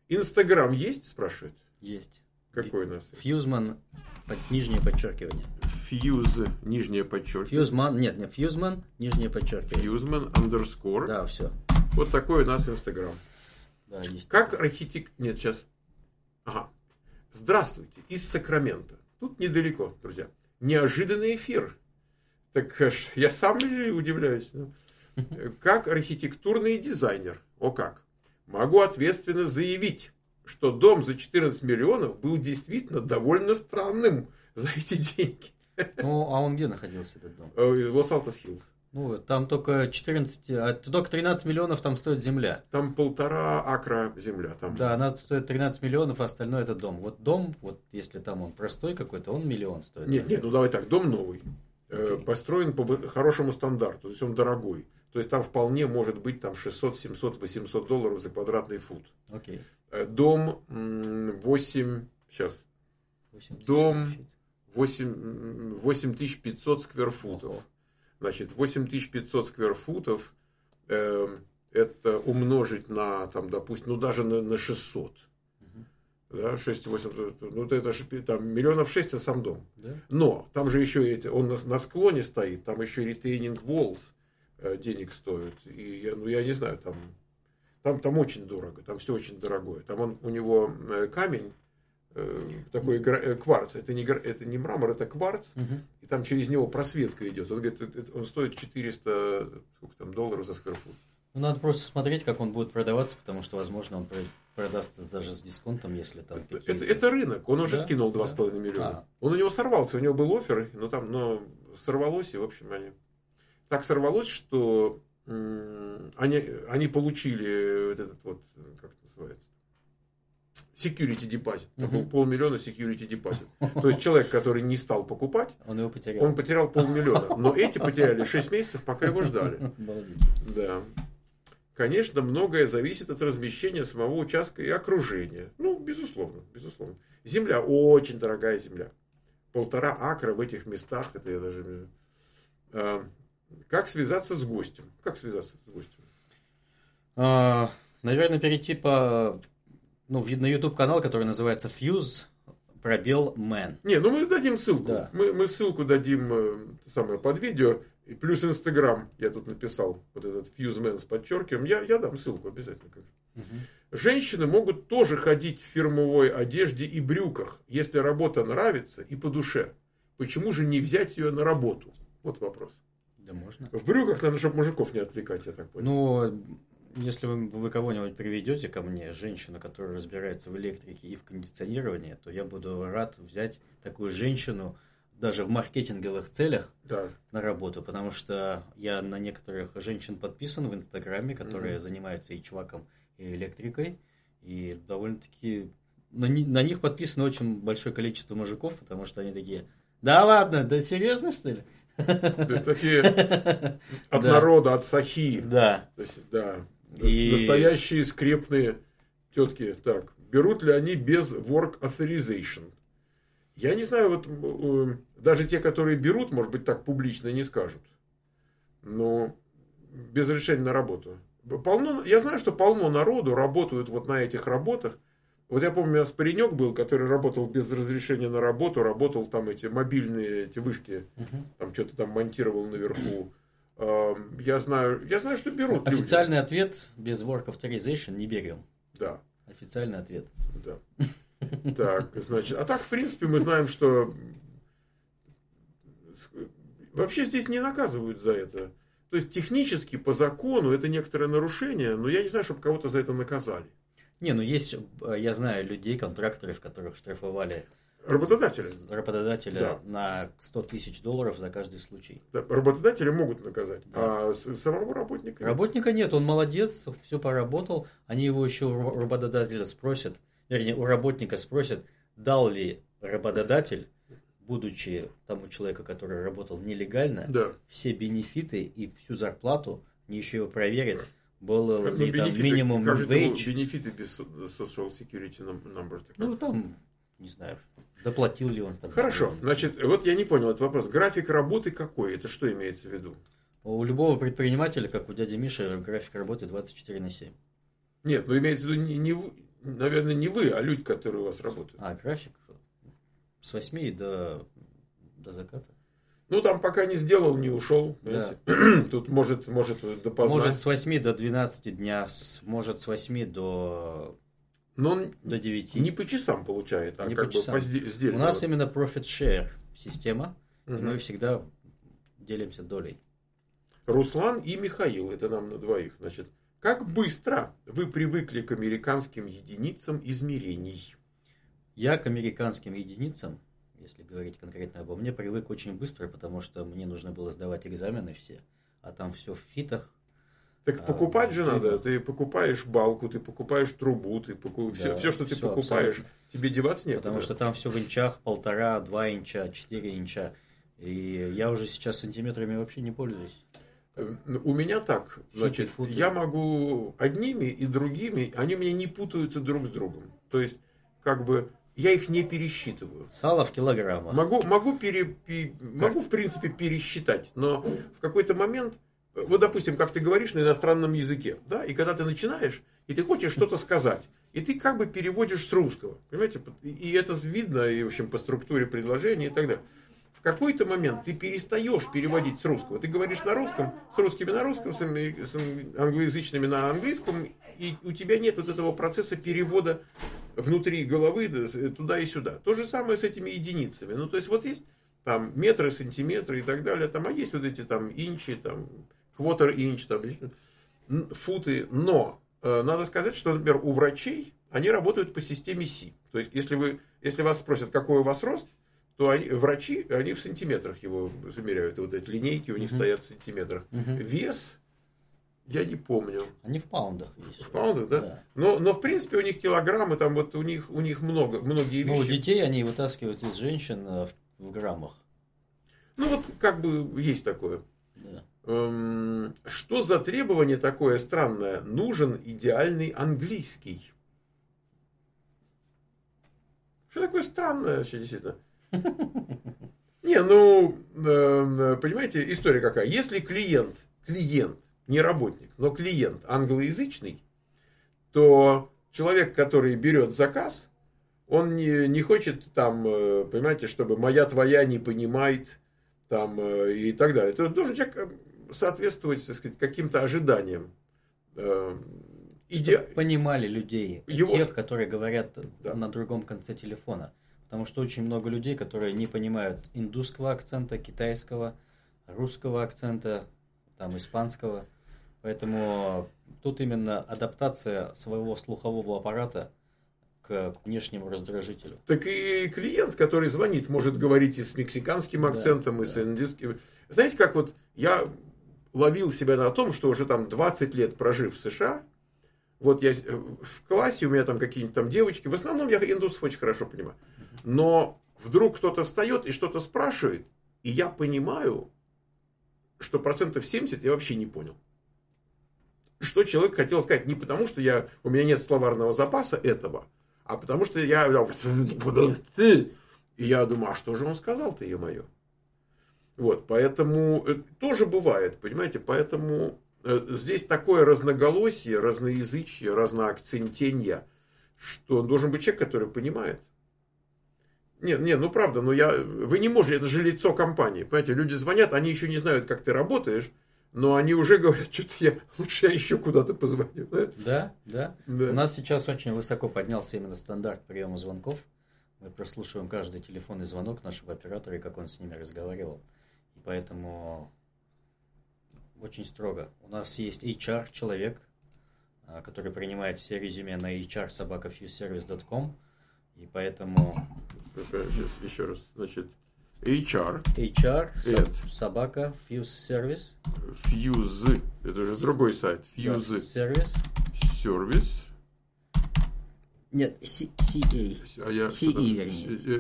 Инстаграм есть, спрашивает? Есть. Какой у нас? Фьюзман, нижнее подчеркивание. Фьюз, нижнее подчеркивание. Фьюзман, нет, не Фьюзман, нижнее подчеркивание. Фьюзман, андерскор. Да, все. Вот такой у нас Инстаграм. Да, есть. Как архитектор... Нет, сейчас. Ага. Здравствуйте, из Сакрамента. Тут недалеко, друзья. Неожиданный эфир. Так я сам же удивляюсь. Как архитектурный дизайнер. О как. Могу ответственно заявить, что дом за 14 миллионов был действительно довольно странным за эти деньги. Ну, а он где находился, этот дом? Лос-Алтос-Хиллз. Ну, там только 13 миллионов там стоит земля. Там 1,5 акра земля. Там. Да, она стоит 13 миллионов, а остальное это дом. Вот дом, вот если там он простой какой-то, он миллион стоит. Нет, ну давай так, дом новый. Окей. Построен по хорошему стандарту, то есть он дорогой. То есть там вполне может быть там 600, 700, 800 долларов за квадратный фут. Окей. Дом 8, сейчас, 8 дом 8500 скверфутов. Ого. Значит, 8500 скверфутов это умножить на, там, допустим, ну даже на 600. Да, 6-8, ну это же там миллионов 6 это сам дом. Да? Но там же еще он на склоне стоит, там еще retaining walls денег стоит. И я не знаю, там очень дорого, там все очень дорогое. Там у него камень такой кварц, это не мрамор, это кварц, и там через него просветка идет. Он говорит, он стоит 400 долларов за скверфут. Ну, надо просто смотреть, как он будет продаваться, потому что, возможно, он продастся даже с дисконтом, если там какие-то... Это рынок, он уже Да? скинул 2,5 Да? миллиона. Он у него сорвался, у него был оффер, но сорвалось, и, в общем, так сорвалось, что они получили вот этот вот, как это называется, security deposit. Там был 500 000 security deposit. То есть человек, который не стал покупать, Он его потерял. он потерял 500 000. Но эти потеряли 6 месяцев, пока его ждали. Обалдеть. Да. Конечно, многое зависит от размещения самого участка и окружения. Ну, безусловно, безусловно. Земля, очень дорогая земля. 1,5 акра в этих местах, это я даже... Как связаться с гостем? Как связаться с гостем? Наверное, перейти на YouTube-канал, который называется Fuse, пробел Man. Не, ну мы дадим ссылку. Да. Мы ссылку дадим под видео. И плюс Инстаграм, я тут написал, вот этот FuseMan с подчеркиваем. Я дам ссылку обязательно. Женщины могут тоже ходить в фирмовой одежде и брюках, если работа нравится и по душе. Почему же не взять ее на работу? Вот вопрос. Да можно. В брюках надо, чтобы мужиков не отвлекать, я так понял. Ну, если вы кого-нибудь приведете ко мне, женщину, которая разбирается в электрике и в кондиционировании, то я буду рад взять такую женщину даже в маркетинговых целях на работу, потому что я на некоторых женщин подписан в Инстаграме, которые занимаются и чуваком, и электрикой, и довольно-таки на них подписано очень большое количество мужиков, потому что они такие: да ладно, да серьезно, что ли? Такие от народа, от сахи. Да. То есть, да. Настоящие скрепные тетки. Так, берут ли они без work authorization? Я не знаю, вот даже те, которые берут, может быть, так публично не скажут. Но без разрешения на работу. Я знаю, что полно народу работают вот на этих работах. Вот я помню, у нас паренек был, который работал без разрешения на работу, работал там эти мобильные эти вышки, там что-то там монтировал наверху. Я знаю, что берут. Официальный ответ: без work authorization не берем. Да. Официальный ответ. Да. Так, значит, а так, в принципе, мы знаем, что вообще здесь не наказывают за это. То есть, технически, по закону, это некоторое нарушение, но я не знаю, чтобы кого-то за это наказали. Не, ну есть, я знаю людей, контракторов, которых штрафовали работодателя на 100 тысяч долларов за каждый случай. Да, работодателя могут наказать, а самого работника нет. Работника нет, он молодец, все поработал. Они его еще у работодателя спросят, вернее, у работника спросят, дал ли работодатель, будучи тому человеку, который работал нелегально, все бенефиты и всю зарплату, они еще его проверят. Был ли там минимум wage. Бенефиты без social security number. Ну, там, не знаю, доплатил ли он там. Хорошо, значит, вот я не понял этот вопрос. График работы какой? Это что имеется в виду? У любого предпринимателя, как у дяди Миши, график работы 24/7. Нет, но имеется в виду наверное, не вы, а люди, которые у вас работают. График с 8 до заката. Ну, там пока не сделал, не ушел. Да. Тут может допоздна. Может с 8 до 12 дня, может с 8 до Но он до 9. не по часам получает, а Не как по бы часам. сдельно. У нас именно profit share система, и Мгм. мы всегда делимся долей. Руслан и Михаил, это нам на двоих. Значит, как быстро вы привыкли к американским единицам измерений? Я к американским единицам, если говорить конкретно обо мне, привык очень быстро, потому что мне нужно было сдавать экзамены все, а там все в фитах. Так покупать же дюймах. надо. Ты покупаешь балку, ты покупаешь трубу, ты Да, все, что ты всё, покупаешь, абсолютно. тебе деваться некуда. Потому что там все в инчах, 1,5, 2 инча, 4 инча. И я уже сейчас сантиметрами вообще не пользуюсь. У меня так, значит, футы. я могу одними и другими, они у меня не путаются друг с другом. То есть, как бы, я их не пересчитываю. Сало в килограммах. Могу в принципе, пересчитать, но в какой-то момент, вот, допустим, как ты говоришь на иностранном языке, да, и когда ты начинаешь, и ты хочешь что-то сказать, и ты как бы переводишь с русского, понимаете, и это видно, и, в общем, по структуре предложения и так далее. В какой-то момент ты перестаешь переводить с русского. Ты говоришь на русском, с русскими на русском, с англоязычными на английском, и у тебя нет вот этого процесса перевода внутри головы туда и сюда. То же самое с этими единицами. Ну, то есть, вот есть там метры, сантиметры и так далее, там, а есть вот эти там инчи, там, quarter inch, там, футы. Но надо сказать, что, например, у врачей они работают по системе Си. То есть, если вас спросят, какой у вас рост, то врачи, они в сантиметрах его замеряют. И вот эти линейки у них стоят в сантиметрах. Вес, я не помню. Они в паундах есть. В паундах, да? Но в принципе у них килограммы, там вот у них многие Ну, у вещи. детей они вытаскивают из женщин в граммах. Ну вот как бы есть такое. Да. Что за требование такое странное? Нужен идеальный английский. Что такое странное вообще, действительно? Не, ну, понимаете, история какая. Если клиент, не работник, но клиент англоязычный, то человек, который берет заказ, он не хочет там, понимаете, чтобы моя твоя не понимает там и так далее. То есть должен человек соответствовать, так сказать, каким-то ожиданиям. Понимали людей, тех, которые говорят на другом конце телефона. Потому что очень много людей, которые не понимают индусского акцента, китайского, русского акцента, там, испанского. Поэтому тут именно адаптация своего слухового аппарата к внешнему раздражителю. Так и клиент, который звонит, может говорить и с мексиканским акцентом, и с индийским. Знаете, как вот я ловил себя на том, что уже там 20 лет прожив в США, вот я в классе, у меня там какие-нибудь там девочки, в основном я индусов очень хорошо понимаю, но вдруг кто-то встает и что-то спрашивает, и я понимаю, что 70% я вообще не понял. Что человек хотел сказать, не потому, что у меня нет словарного запаса этого, а потому что и я думаю, а что же он сказал-то, ё-моё? Вот, поэтому тоже бывает, понимаете, поэтому здесь такое разноголосие, разноязычие, разноакцентенье, что должен быть человек, который понимает. Не, ну правда, вы не можете, это же лицо компании, понимаете, люди звонят, они еще не знают, как ты работаешь, но они уже говорят, что-то лучше я еще куда-то позвоню. Да. У нас сейчас очень высоко поднялся именно стандарт приема звонков. Мы прослушиваем каждый телефонный звонок нашего оператора и как он с ними разговаривал. И поэтому очень строго. У нас есть HR-человек, который принимает все резюме на hr@fuseservice.com. И поэтому... Сейчас еще раз. Значит, HR. собака Fuse Service. Fuse. Это же другой сайт. Fuse Service. Нет, CA. CE, вернее.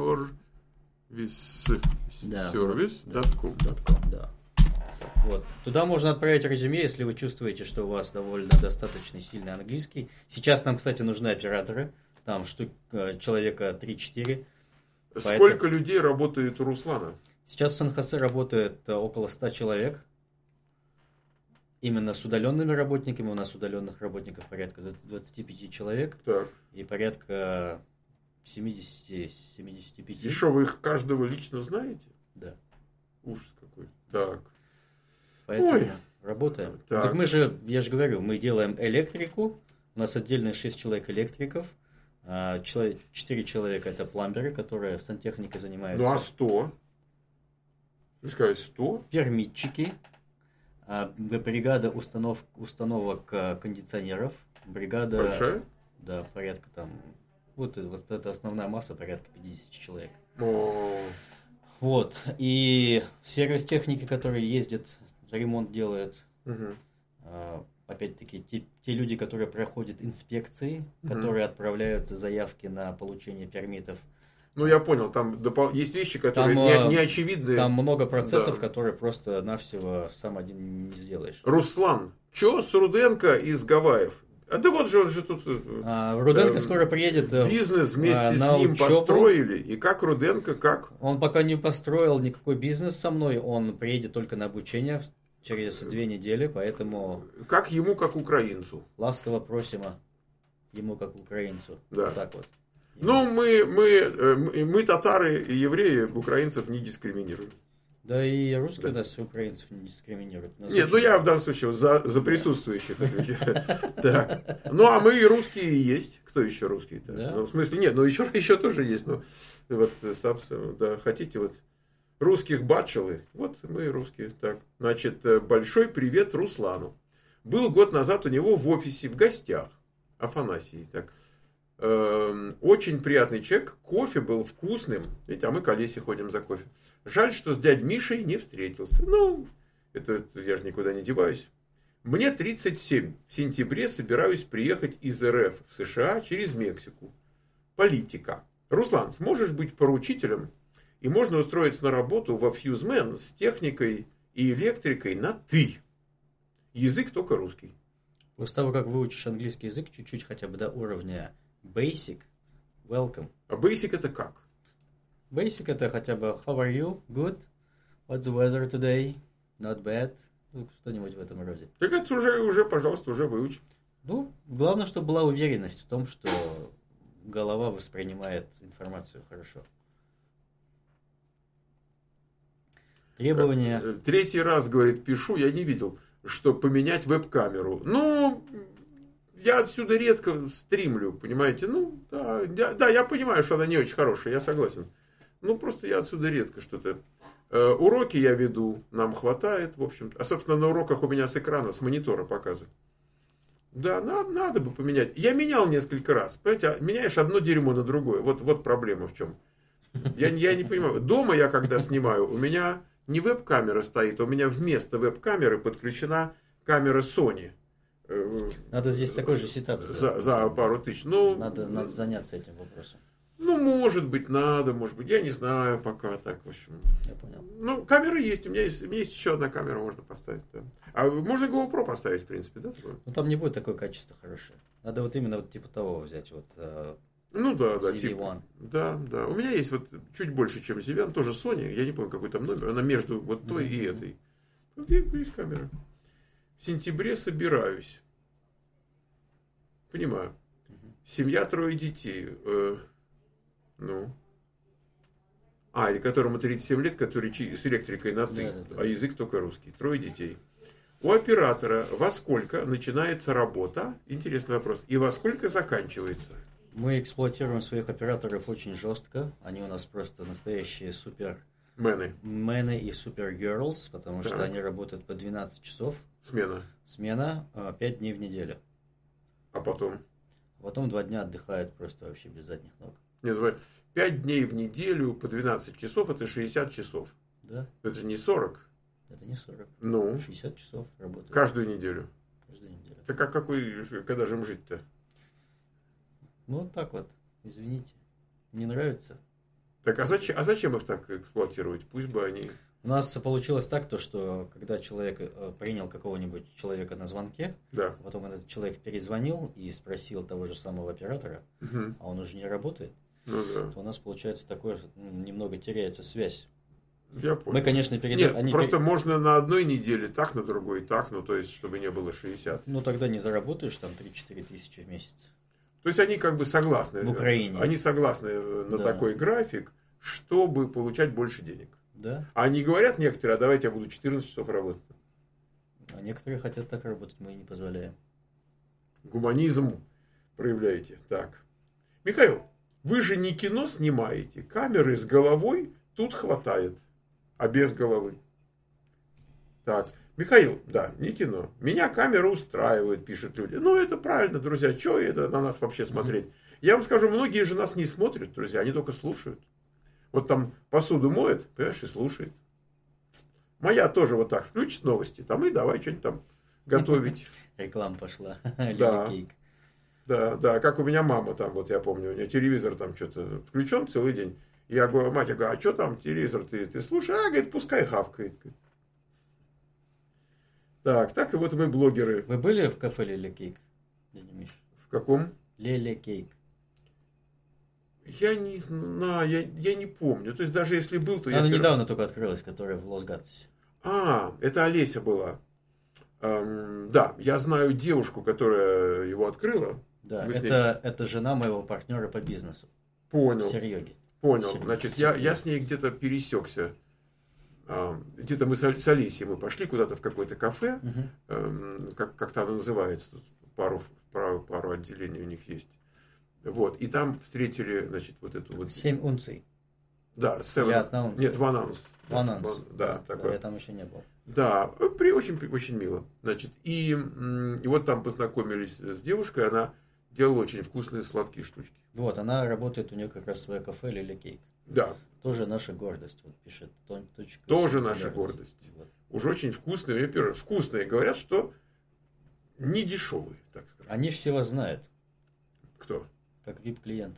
Service.com. Да. Вот. Туда можно отправить резюме, если вы чувствуете, что у вас довольно достаточно сильный английский. Сейчас нам, кстати, нужны операторы. Там человека 3-4. Сколько людей работает у Руслана? Сейчас в Сан-Хосе работает около 100 человек. именно с удаленными работниками. У нас удаленных работников порядка 25 человек. Так. И порядка 70-75. И что, вы их каждого лично знаете? Да. Ужас какой. Так. Поэтому Ой. работаем. Так. Так мы же, я же говорю, мы делаем электрику. У нас отдельно 6 человек электриков. 4 человека это пломберы, которые сантехникой занимаются. Ну а 100? Вы сказали 100? Пермитчики. Бригада установок кондиционеров. Бригада... Большая? Да, порядка там... Вот это основная масса, порядка 50 человек. О. Вот. И сервис техники, которые ездят, ремонт делают. Угу. Опять-таки, те люди, которые проходят инспекции, Угу. которые отправляют заявки на получение пермитов. Ну, я понял, там есть вещи, которые не очевидны. Там много процессов, Да. которые просто-навсего сам один не сделаешь. Руслан, что с Руденко из Гавайев? А да вот же он же тут Руденко скоро приедет. бизнес вместе с на ним учебу. построили. И как Руденко, как? Он пока не построил никакой бизнес со мной, он приедет только на обучение через 2 недели, поэтому Как ему, как украинцу. ласково просим ему как украинцу. Да. Вот так вот. Ну, мы татары и евреи украинцев не дискриминируем. Да и русские нас украинцев не дискриминируют. Нас Нет, ну очень- я в данном случае за присутствующих отвечаю. Так. Ну, а мы и русские и есть. Кто еще русский-то? Да. Ну, в смысле, нет, ну еще тоже есть. Ну, вот, собственно, да, хотите вот русских бачелы? Вот мы русские. Так, значит, большой привет Руслану. Был год назад у него в офисе в гостях. Афанасий, так. Очень приятный человек, кофе был вкусным. Видите, а мы к Олесе ходим за кофе. Жаль, что с дядей Мишей не встретился. Ну, это я же никуда не деваюсь. Мне 37. В сентябре собираюсь приехать из РФ в США через Мексику. Политика. Руслан, сможешь быть поручителем? И можно устроиться на работу во Фьюзмен с техникой и электрикой на «ты». Язык только русский. После того, как выучишь английский язык, чуть-чуть хотя бы до уровня Basic, welcome. А basic это как? Basic это хотя бы How are you? Good? What's the weather today? Not bad? Ну, что-нибудь в этом роде. Так это уже, пожалуйста, уже выучи. Ну, главное, чтобы была уверенность в том, что голова воспринимает информацию хорошо. Требования... Третий раз, говорит, пишу, я не видел, что поменять веб-камеру. Ну, я отсюда редко стримлю, понимаете? Ну, да, я понимаю, что она не очень хорошая, я согласен. Ну, просто я отсюда редко что-то... Уроки я веду, нам хватает, в общем. А, собственно, на уроках у меня с экрана, с монитора показывают. Да, надо бы поменять. Я менял несколько раз. Понимаете, меняешь одно дерьмо на другое. Вот проблема в чем. Я не понимаю. Дома я когда снимаю, у меня не веб-камера стоит, у меня вместо веб-камеры подключена камера Sony. Надо здесь такой же сетап сделать. За пару тысяч. Ну, надо заняться этим вопросом. Ну, может быть, надо, может быть. Я не знаю пока так, в общем. Я понял. Ну, камера есть. У меня есть еще одна камера, можно поставить. Да. А можно GoPro поставить, в принципе, да? Ну, там не будет такое качество хорошее. Надо вот именно вот типа того взять. Вот, ну, да, ZV-1. типа. Да. У меня есть вот чуть больше, чем ZV-1, тоже Sony. Я не помню, какой там номер. Она между вот той и этой. Вот есть камера. В сентябре собираюсь. Понимаю. Семья, 3 детей. Ну. И которому 37 лет, который с электрикой на «ты», Да. а язык только русский. 3 детей. У оператора во сколько начинается работа? Интересный вопрос. И во сколько заканчивается? Мы эксплуатируем своих операторов очень жестко. Они у нас просто настоящие супермены и супергерлс, потому что они работают по 12 часов. Смена 5 дней в неделю. А потом? Потом 2 дня отдыхают просто вообще без задних ног. Нет, 5 дней в неделю по 12 часов, это 60 часов. Да. Это же не 40. Это не 40. Ну. 60 часов работают. Каждую неделю. Каждую неделю. Так когда же им жить-то? Ну, вот так вот. Извините. Не нравится. Так, а зачем их так эксплуатировать? Пусть бы они... У нас получилось так, что когда человек принял какого-нибудь человека на звонке, да. Потом этот человек перезвонил и спросил того же самого оператора, а он уже не работает, ну, да. то у нас получается такое, немного теряется связь. Я понял. Мы, конечно, Нет, просто можно на одной неделе так, на другой так, ну, то есть, чтобы не было 60. Ну, тогда не заработаешь там 3-4 тысячи в месяц. То есть, они как бы согласны. В Украине. Они согласны на такой график, чтобы получать больше денег. Да. А они говорят некоторые, а давайте я буду 14 часов работать. А некоторые хотят так работать, мы не позволяем. Гуманизм проявляете. Так. Михаил, вы же не кино снимаете. Камеры с головой тут хватает. А без головы. Так. Михаил, да, не кино. Меня камера устраивает, пишут люди. Ну, это правильно, друзья. Что это на нас вообще смотреть? Я вам скажу, многие же нас не смотрят, друзья. Они только слушают. Вот там посуду моет, понимаешь, и слушает. Моя тоже вот так включит новости. Там и давай что-нибудь там готовить. Реклама пошла. Да. Да, как у меня мама там, вот я помню, у нее телевизор там что-то включен целый день. Я говорю, мать, я говорю, а что там телевизор ты слушай? А, говорит, пускай хавкает. Так и вот мы блогеры. Вы были в кафе Леле Кейк? В каком? Леле Кейк. Я не знаю, я не помню. То есть даже если был, то она недавно только открылась, которая в Лос-Гатосе. Это Олеся была. Да, я знаю девушку, которая его открыла. Да, это жена моего партнера по бизнесу. Понял. Сереги. Понял. Значит, я с ней где-то пересекся. Где-то мы с Олесей мы пошли куда-то в какое-то кафе. Как-то оно называется. Тут пару отделений у них есть. Вот. И там встретили, значит, вот эту вот... 7 унций. Да, 7. Я одна унция. Нет, 1 ounce. 1 ounce. Да, такое. Я там еще не был. Да, очень мило. Значит, и вот там познакомились с девушкой, она делала очень вкусные сладкие штучки. Вот, она работает, у нее как раз свое кафе Леле Кейк. Да. Тоже наша гордость, вот пишет. Тоже наша гордость. Вот. Уж очень вкусные, вкусные. Говорят, что не дешевые, так сказать. Они все вас знают. Кто? Как VIP-клиента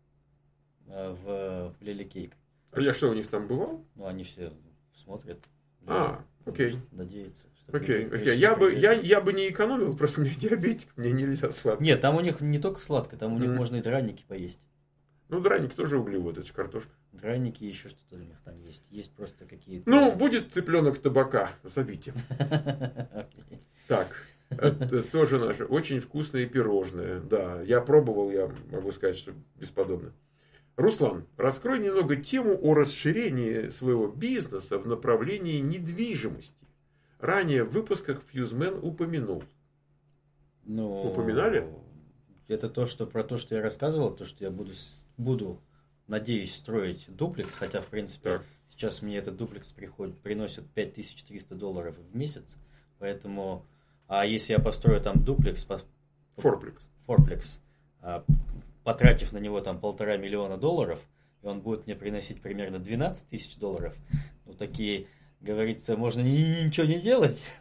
в Леле Кейк. А я что, у них там бывал? Ну, они все смотрят. Окей. Надеются. Окей. Я бы не экономил, просто у меня диабетик, мне нельзя сладкое. Нет, там у них не только сладкое, там у них можно и драники поесть. Ну, драники тоже углевод, это же картошка. Драники, еще что-то у них там есть. Есть просто какие-то... Ну, будет цыпленок табака, зовите. Так, это тоже наши очень вкусные пирожные. Да, я пробовал, я могу сказать, что бесподобно. Руслан, раскрой немного тему о расширении своего бизнеса в направлении недвижимости. Ранее в выпусках Фьюзмен упомянул. Ну, упоминали? Это про то, что я рассказывал, то, что я буду, надеюсь, строить дуплекс, хотя, в принципе, сейчас мне этот дуплекс приносит $5300 в месяц, поэтому, а если я построю там дуплекс, форплекс, потратив на него там $1,5 миллиона, и он будет мне приносить примерно $12 тысяч, ну, такие... Говорится, можно ничего не делать.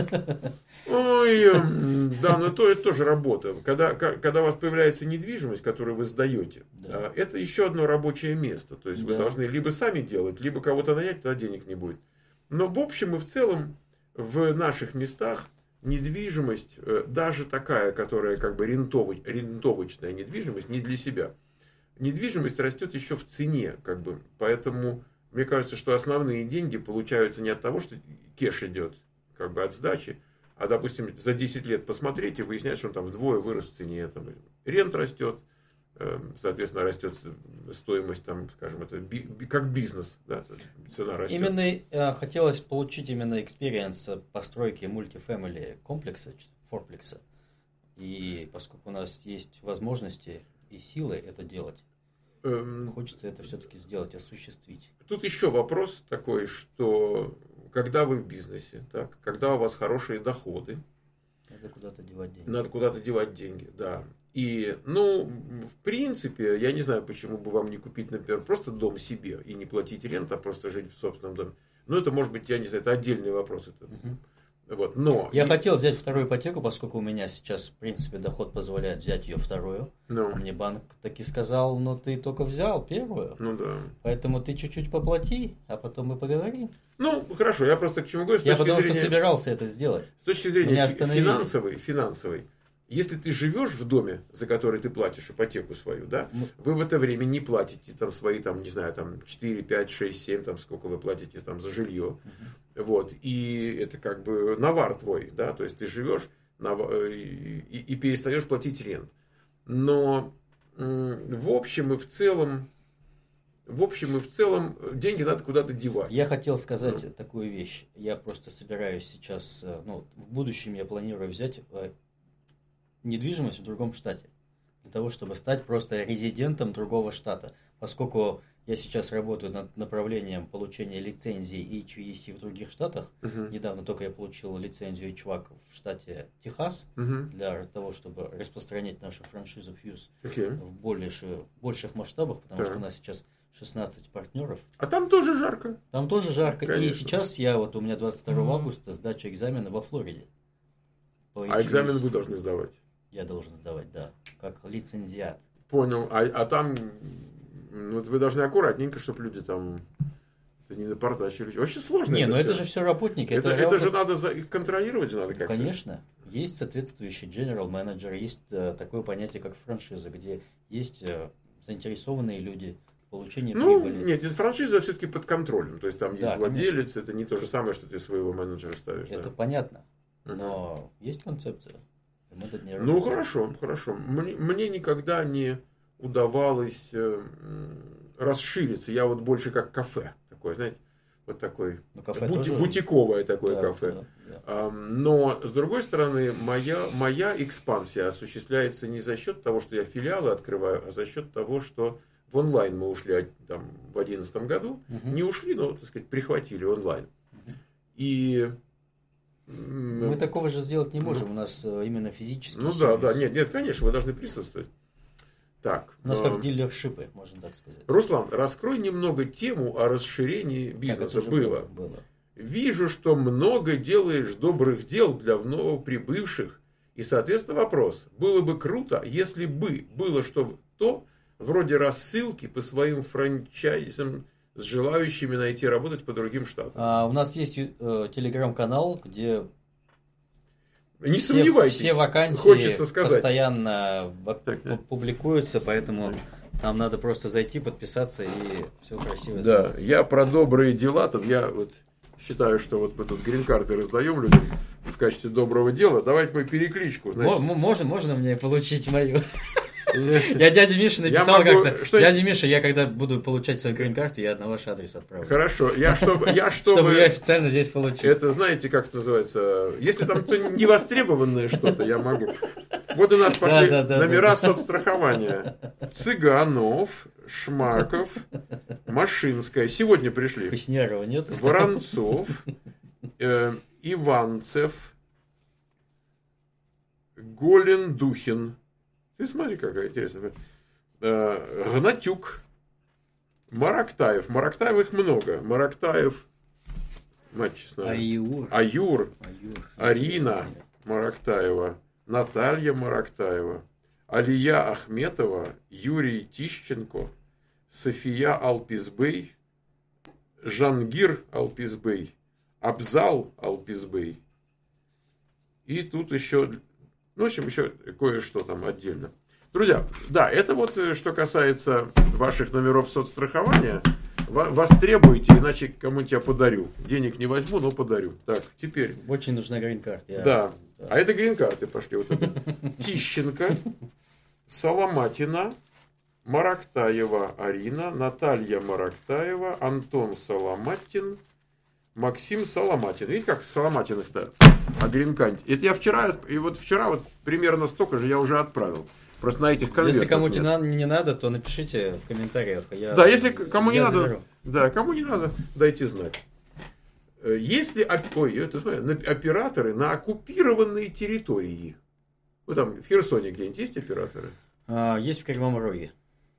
Ой, да, но это тоже работа. Когда у вас появляется недвижимость, которую вы сдаете, это еще одно рабочее место. То есть вы должны либо сами делать, либо кого-то нанять, тогда денег не будет. Но в общем и в целом в наших местах недвижимость, даже такая, которая как бы рентовочная недвижимость, не для себя. Недвижимость растет еще в цене, как бы, поэтому... Мне кажется, что основные деньги получаются не от того, что кэш идет, как бы от сдачи, а, допустим, за 10 лет посмотреть и выяснять, что он там вдвое вырос в цене. Там, рент растет, соответственно, растет стоимость, там, скажем, это как бизнес, да, цена растет. Именно хотелось получить именно экспириенс постройки мультифэмили комплекса, форплекса. И поскольку у нас есть возможности и силы это делать, хочется это все-таки сделать, осуществить. Тут еще вопрос такой, что когда вы в бизнесе, так, когда у вас хорошие доходы, надо куда-то девать деньги. Надо куда-то девать деньги, да. И, ну, в принципе, я не знаю, почему бы вам не купить, например, просто дом себе и не платить рент, а просто жить в собственном доме. Ну, это может быть, я не знаю, это отдельный вопрос. Это. Вот, но... Я хотел взять вторую ипотеку, поскольку у меня сейчас, в принципе, доход позволяет взять ее вторую. А мне банк таки сказал, но ты только взял первую. Ну да. Поэтому ты чуть-чуть поплати, а потом мы поговорим. Ну, хорошо, я просто к чему говорю. Я потому что собирался это сделать. С точки зрения финансовой, если ты живешь в доме, за который ты платишь ипотеку свою, да, вы в это время не платите там свои, там, не знаю, там 4, 5, 6, 7, там сколько вы платите там за жилье. Вот, и это как бы навар твой, да, то есть ты живешь и перестаешь платить рент. Но в общем и в целом деньги надо куда-то девать. Я хотел сказать такую вещь. Я просто собираюсь сейчас, в будущем я планирую взять недвижимость в другом штате. Для того, чтобы стать просто резидентом другого штата. Поскольку я сейчас работаю над направлением получения лицензии HVAC в других штатах. Недавно только я получил лицензию HVAC в штате Техас. Для того, чтобы распространять нашу франшизу Fuse в больших масштабах. Потому что у нас сейчас 16 партнеров. А там тоже жарко. Там тоже жарко. Конечно. И сейчас у меня 22 августа сдача экзамена во Флориде. А экзамен вы должны сдавать? Я должен сдавать, да. Как лицензиат. Понял. А там вы должны аккуратненько, чтобы люди там... Это не напортачили. Вообще сложно. Не, это же все работники. Это же надо контролировать же надо как-то. Конечно. Есть соответствующий general manager, есть такое понятие, как франшиза, где есть заинтересованные люди в получении прибыли. Нет, франшиза все-таки под контролем. То есть там есть владелец, конечно. Это не то же самое, что ты своего менеджера ставишь. Это понятно. Но есть концепция. Хорошо. Мне никогда не удавалось расшириться. Я вот больше как кафе. Такое, знаете, вот такой бутиковое такое кафе. Да. Но, с другой стороны, моя экспансия осуществляется не за счет того, что я филиалы открываю, а за счет того, что в онлайн мы ушли там, в 2011 году. Не ушли, но, так сказать, прихватили онлайн. И... Мы такого же сделать не можем. У нас именно физически. Нет, конечно, вы должны присутствовать. Так. У нас как дилершипы, можно так сказать. Руслан, раскрой немного тему о расширении бизнеса. Было. Вижу, что много делаешь добрых дел для новоприбывших. И, соответственно, вопрос. Было бы круто, если бы было что-то вроде рассылки по своим франчайзам с желающими найти работать по другим штатам. У нас есть телеграм-канал, где не сомневайтесь, все вакансии хочется сказать, постоянно публикуются, поэтому нам надо просто зайти, подписаться и все красиво сделать. Да, я про добрые дела, я вот считаю, что вот мы тут грин-карты раздаем людям в качестве доброго дела. Давайте мы перекличку. Можно мне получить мою? Я дяде Мише написал как-то. Дядя Миша, я когда буду получать свою грин-карту, я на ваш адрес отправлю. Хорошо. Чтобы я официально здесь получил. Это знаете, как это называется? Если там невостребованное что-то, я могу. Вот у нас пошли номера соцстрахования. Цыганов, Шмаков, Машинская. Сегодня пришли. Куснярова нет? Воронцов, Иванцев, Голендухин. Ты смотри, какая интересная. Гнатюк, Марактаев. Марактаевых много. Марактаев, мать честная. Аюр. Арина Марактаева. Наталья Марактаева. Алия Ахметова. Юрий Тищенко. София Алпизбей. Жангир Алпизбей. Абзал Алпизбей. И тут еще... в общем, еще кое-что там отдельно. Друзья, да, это вот что касается ваших номеров соцстрахования. Востребуйте, иначе кому-нибудь я подарю. Денег не возьму, но подарю. Так, теперь. Очень нужна грин-карта. Да. А это грин-карты пошли. Вот это. Тищенко, Соломатина, Марактаева Арина, Наталья Марактаева, Антон Соломатин, Максим Соломатин. Видите, как Соломатиных-то? А грин-карте. Это я вчера примерно столько же я уже отправил. Просто на этих конвертах. Если кому-то не надо, то напишите в комментариях. Если кому не надо, кому не надо, дайте знать. Если операторы на оккупированной территории. Вот там в Херсоне где-нибудь есть операторы? Есть в Кривом Роге.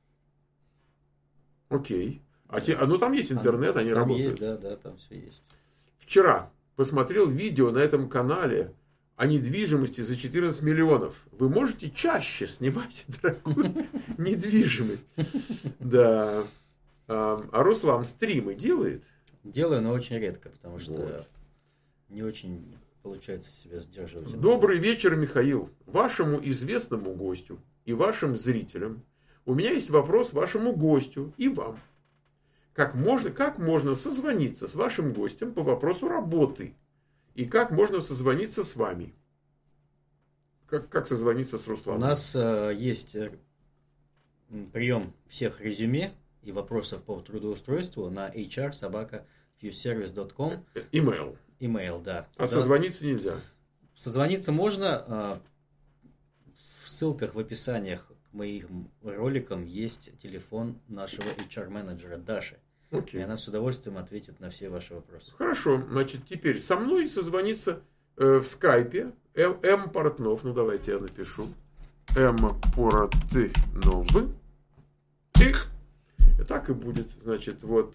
Окей. Там есть интернет, они там работают. Есть, да, там все есть. Вчера посмотрел видео на этом канале о недвижимости за 14 миллионов. Вы можете чаще снимать дорогую недвижимость. Да. А Руслан стримы делает? Делаю, но очень редко, потому что не очень получается себя сдерживать. Добрый вечер, Михаил. Вашему известному гостю и вашим зрителям у меня есть вопрос вашему гостю и вам. Как можно созвониться с вашим гостем по вопросу работы? И как можно созвониться с вами? Как созвониться с Русланом? У нас есть прием всех резюме и вопросов по трудоустройству на hr@fuseservice.com. Email, да. А созвониться нельзя? Созвониться можно. В ссылках в описаниях к моим роликам есть телефон нашего HR-менеджера Даши. Окей. И она с удовольствием ответит на все ваши вопросы. Хорошо. Значит, теперь со мной созвониться в скайпе М. Портнов. Ну, давайте я напишу. М. Портнов. Их. Так и будет. Значит, вот.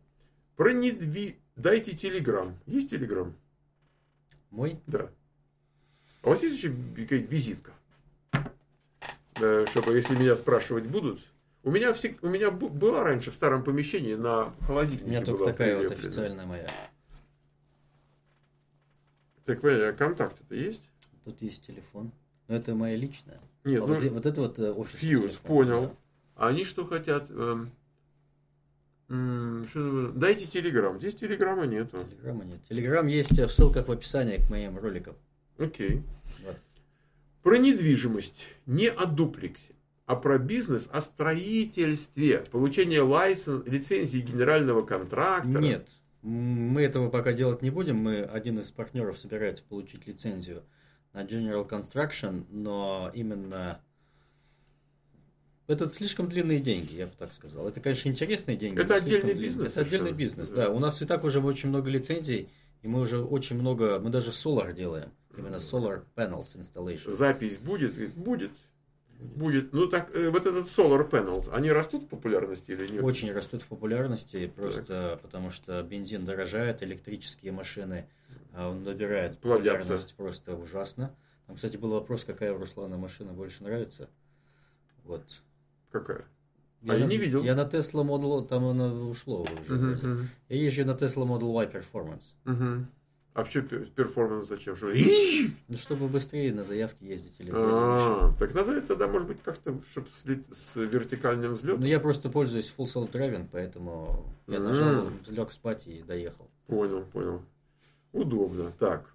Дайте телеграм. Есть телеграм? Мой? Да. А у вас есть еще какая-то визитка? Чтобы, если меня спрашивать будут. У меня была раньше в старом помещении на холодильнике. У меня только такая вот официальная моя. Так, понятно, а контакты-то есть? Тут есть телефон. Но это моя личная. Нет, вот это вот офис. Фьюз, понял. Да. А они что хотят? Дайте телеграм. Здесь телеграма нету. Телеграма нет. Телеграм есть в ссылках в описании к моим роликам. Окей. Вот. Про недвижимость. Не о дуплексе, а про бизнес о строительстве. Получение лицензии генерального контрактора. Нет. Мы этого пока делать не будем. Один из партнеров собирается получить лицензию на General Construction, но именно... Это слишком длинные деньги, я бы так сказал. Это, конечно, интересные деньги. Это отдельный бизнес. Это отдельный бизнес, да. У нас и так уже очень много лицензий, и мы уже очень много... Мы даже solar делаем. Именно solar panels installation. Запись будет? Будет. Ну так, вот этот solar panels, они растут в популярности или нет? Очень растут в популярности, просто потому что бензин дорожает, электрические машины набирают популярность просто ужасно. Там, кстати, был вопрос, какая у Руслана машина больше нравится. Вот. Какая? Я не видел. Я на Tesla Model, там она ушло уже. Я езжу на Tesla Model Y Performance. А вообще перформанс зачем? Ну, чтобы быстрее на заявке ездить или так надо тогда, может быть, как-то, чтобы с вертикальным взлетом. Ну, я просто пользуюсь full self-driving, поэтому я нажал, лег спать и доехал. Понял. Удобно. Так.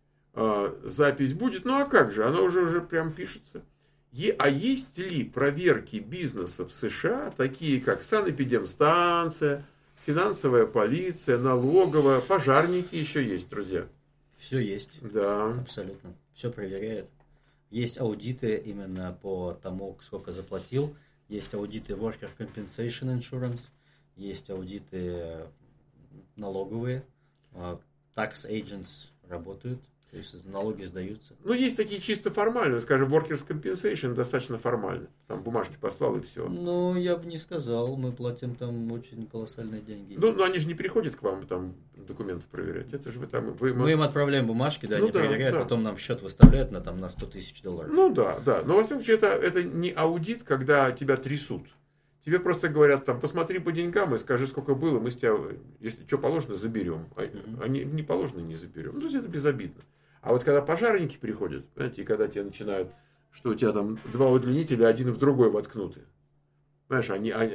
Запись будет. Ну, а как же? Она уже прям пишется. А есть ли проверки бизнеса в США, такие как санэпидемстанция, финансовая полиция, налоговая, пожарники еще есть, друзья? Все есть. Да. Абсолютно. Все проверяет. Есть аудиты именно по тому, сколько заплатил. Есть аудиты Worker Compensation Insurance. Есть аудиты налоговые. Tax agents работают. То есть налоги сдаются. Ну, есть такие чисто формальные. Скажем, Workers' Compensation достаточно формально. Там бумажки послал и все. Ну, я бы не сказал. Мы платим там очень колоссальные деньги. Ну, они же не приходят к вам там документы проверять. Это же вы там... Мы им отправляем бумажки, да, ну, они проверяют, потом нам счет выставляют на $100 тысяч. Ну, да. Но, во всяком случае, это не аудит, когда тебя трясут. Тебе просто говорят, там, посмотри по деньгам и скажи, сколько было, мы с тебя, если что положено, заберем. А не положено, не заберем. Ну, то есть, это безобидно. А вот когда пожарники приходят, знаете, и когда тебе начинают, что у тебя там 2 удлинителя, один в другой воткнуты. Знаешь,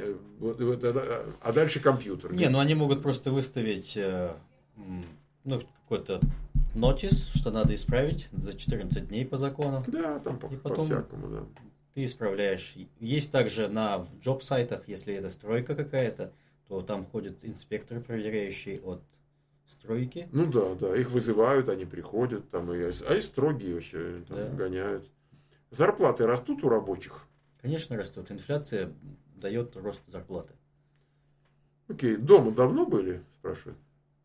а дальше компьютер. Не, ну они могут просто выставить какой-то нотис, что надо исправить за 14 дней по закону. Да, там по-всякому, да. Ты исправляешь. Есть также на джоб-сайтах, если это стройка какая-то, то там ходит инспектор, проверяющий от стройки. Ну да, их вызывают, они приходят, там и строгие вообще там, гоняют. Зарплаты растут у рабочих? Конечно, растут. Инфляция дает рост зарплаты. Окей, дома давно были, спрашивают?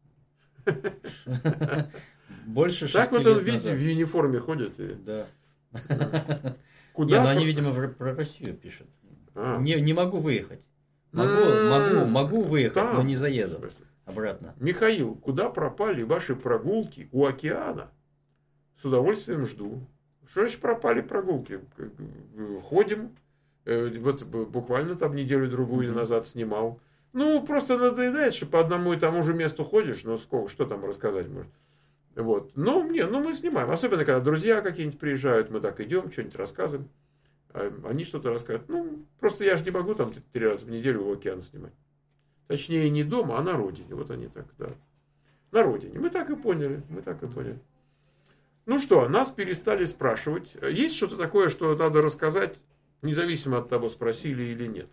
Больше 6 лет назад. Так вот он, видите, в униформе ходит. Да. Куда? Не, ну они, видимо, про Россию пишут. Не могу выехать. Могу выехать, но не заеду. Обратно. Михаил, куда пропали ваши прогулки у океана? С удовольствием жду. Что значит пропали прогулки? Ходим. Вот буквально там неделю-другую назад снимал. Ну, просто надоедает, что по одному и тому же месту ходишь. Ну, сколько, что там рассказать можно? Вот. Но мы снимаем. Особенно, когда друзья какие-нибудь приезжают, мы так идем, что-нибудь рассказываем. Они что-то рассказывают. Ну, просто я же не могу там 3 раза в неделю в океан снимать. Точнее, не дома, а на родине. Вот они так, да. На родине. Мы так и поняли. Ну что, нас перестали спрашивать. Есть что-то такое, что надо рассказать, независимо от того, спросили или нет?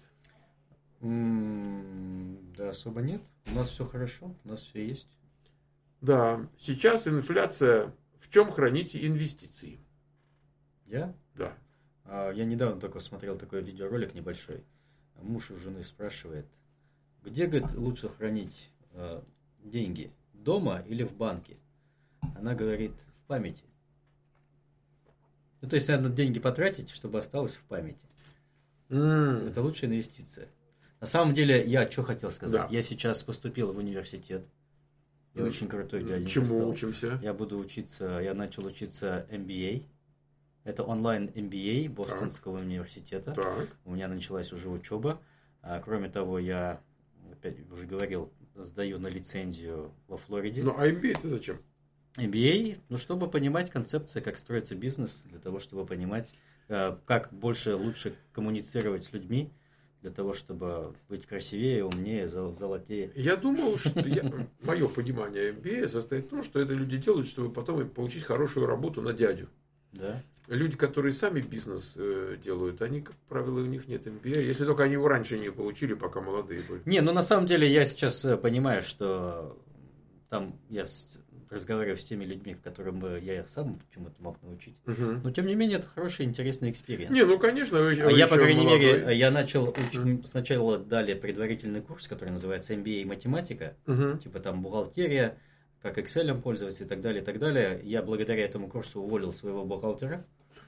Да, особо нет. У нас все хорошо, у нас все есть. Да, сейчас инфляция. В чем храните инвестиции? Я? Да. Я недавно только смотрел такой видеоролик небольшой. Муж у жены спрашивает, где, говорит, лучше хранить деньги? Дома или в банке? Она говорит, в памяти. Ну, то есть, надо деньги потратить, чтобы осталось в памяти. Это лучшая инвестиция. На самом деле, я что хотел сказать? Да. Я сейчас поступил в университет. Я очень крутой дяденька Чему стал. учимся? Я начал учиться MBA. Это онлайн MBA Бостонского университета. Так. У меня началась уже учеба. Кроме того, я, опять уже говорил, сдаю на лицензию во Флориде. Ну, а MBA это зачем? MBA, чтобы понимать концепции, как строится бизнес, для того, чтобы понимать, как больше, лучше коммуницировать с людьми, для того, чтобы быть красивее, умнее, золотее. Я думал, что мое понимание MBA состоит в том, что это люди делают, чтобы потом получить хорошую работу на дядю. Да. Люди, которые сами бизнес делают, они, как правило, у них нет MBA, если только они его раньше не получили, пока молодые были. На самом деле я сейчас понимаю, что там я разговариваю с теми людьми, которым я сам чему-то мог научить. Но тем не менее, это хороший, интересный экспириенс. Конечно, я, по крайней мере, я начал сначала дали предварительный курс, который называется MBA математика, типа там бухгалтерия, как Excel пользоваться и так далее, и так далее. Я благодаря этому курсу уволил своего бухгалтера.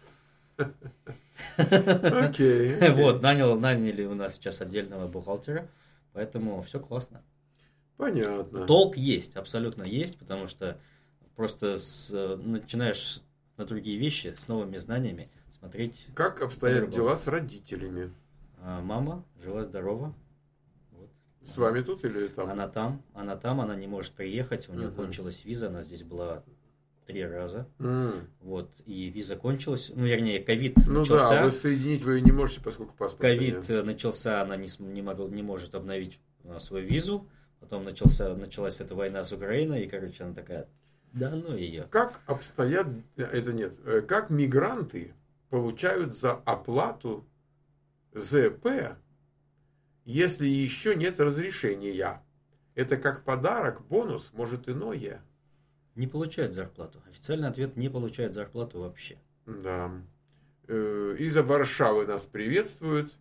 Вот, наняли у нас сейчас отдельного бухгалтера, поэтому все классно. Понятно. Толк есть, абсолютно есть, потому что просто начинаешь на другие вещи с новыми знаниями смотреть. Как обстоят дела с родителями? Мама жива-здорова. Вот. С вами тут или там? Она там, она не может приехать, у нее кончилась виза, она здесь была 3 раза. Вот, и виза кончилась, ковид начался. Да, воссоединить вы не можете, поскольку паспорт. Ковид начался, она не может обновить свою визу. Потом началась эта война с Украиной, и, она такая, да ну ее. Как обстоят, как мигранты получают за оплату ЗП, если еще нет разрешения? Это как подарок, бонус, может иное? Не получают зарплату. Официальный ответ: не получают зарплату вообще. Да. Из-за Варшавы нас приветствуют.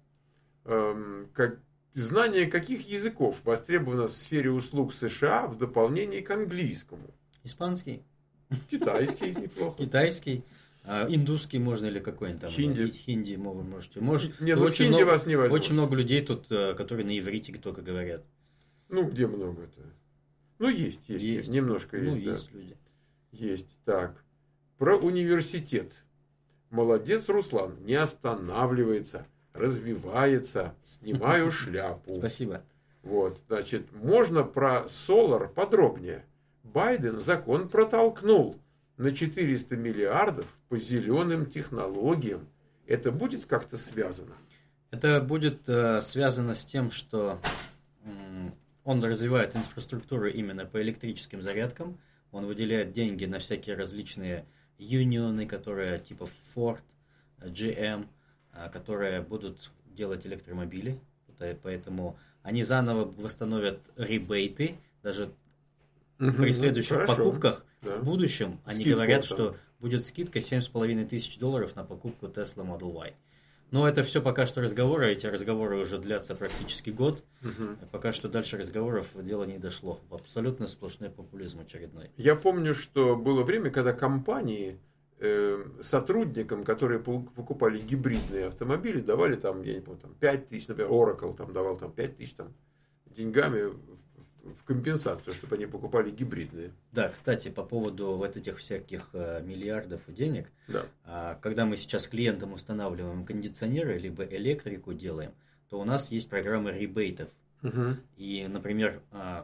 Знание каких языков востребовано в сфере услуг США в дополнение к английскому? Испанский. Китайский неплохо. Китайский. Индусский можно или какой-нибудь там. Хинди можете. в хинди вас не возьмут. Очень много людей тут, которые на иврите только говорят. Где много-то? Есть. Немножко есть. Есть люди. Есть. Так. Про университет. Молодец, Руслан. Не останавливается. Развивается. Снимаю шляпу. Спасибо. Вот, значит, можно про Solar подробнее. Байден закон протолкнул на 400 миллиардов по зеленым технологиям. Это будет как-то связано? Это будет связано с тем, что он развивает инфраструктуру именно по электрическим зарядкам. Он выделяет деньги на всякие различные юнионы, которые типа Ford, GM, которые будут делать электромобили. Поэтому они заново восстановят ребейты. Даже при следующих покупках в будущем они говорят, что будет скидка $7,500 на покупку Tesla Model Y. Но это все пока что разговоры. Эти разговоры уже длятся практически год. Пока что дальше разговоров дело не дошло. Абсолютно сплошной популизм очередной. Я помню, что было время, когда компании сотрудникам, которые покупали гибридные автомобили, давали там, я не помню, 5 тысяч, например, Oracle там давал 5 тысяч деньгами в компенсацию, чтобы они покупали гибридные. Да, кстати, по поводу вот этих всяких миллиардов денег, да. Когда мы сейчас клиентам устанавливаем кондиционеры, либо электрику делаем, то у нас есть программа ребейтов. И, например,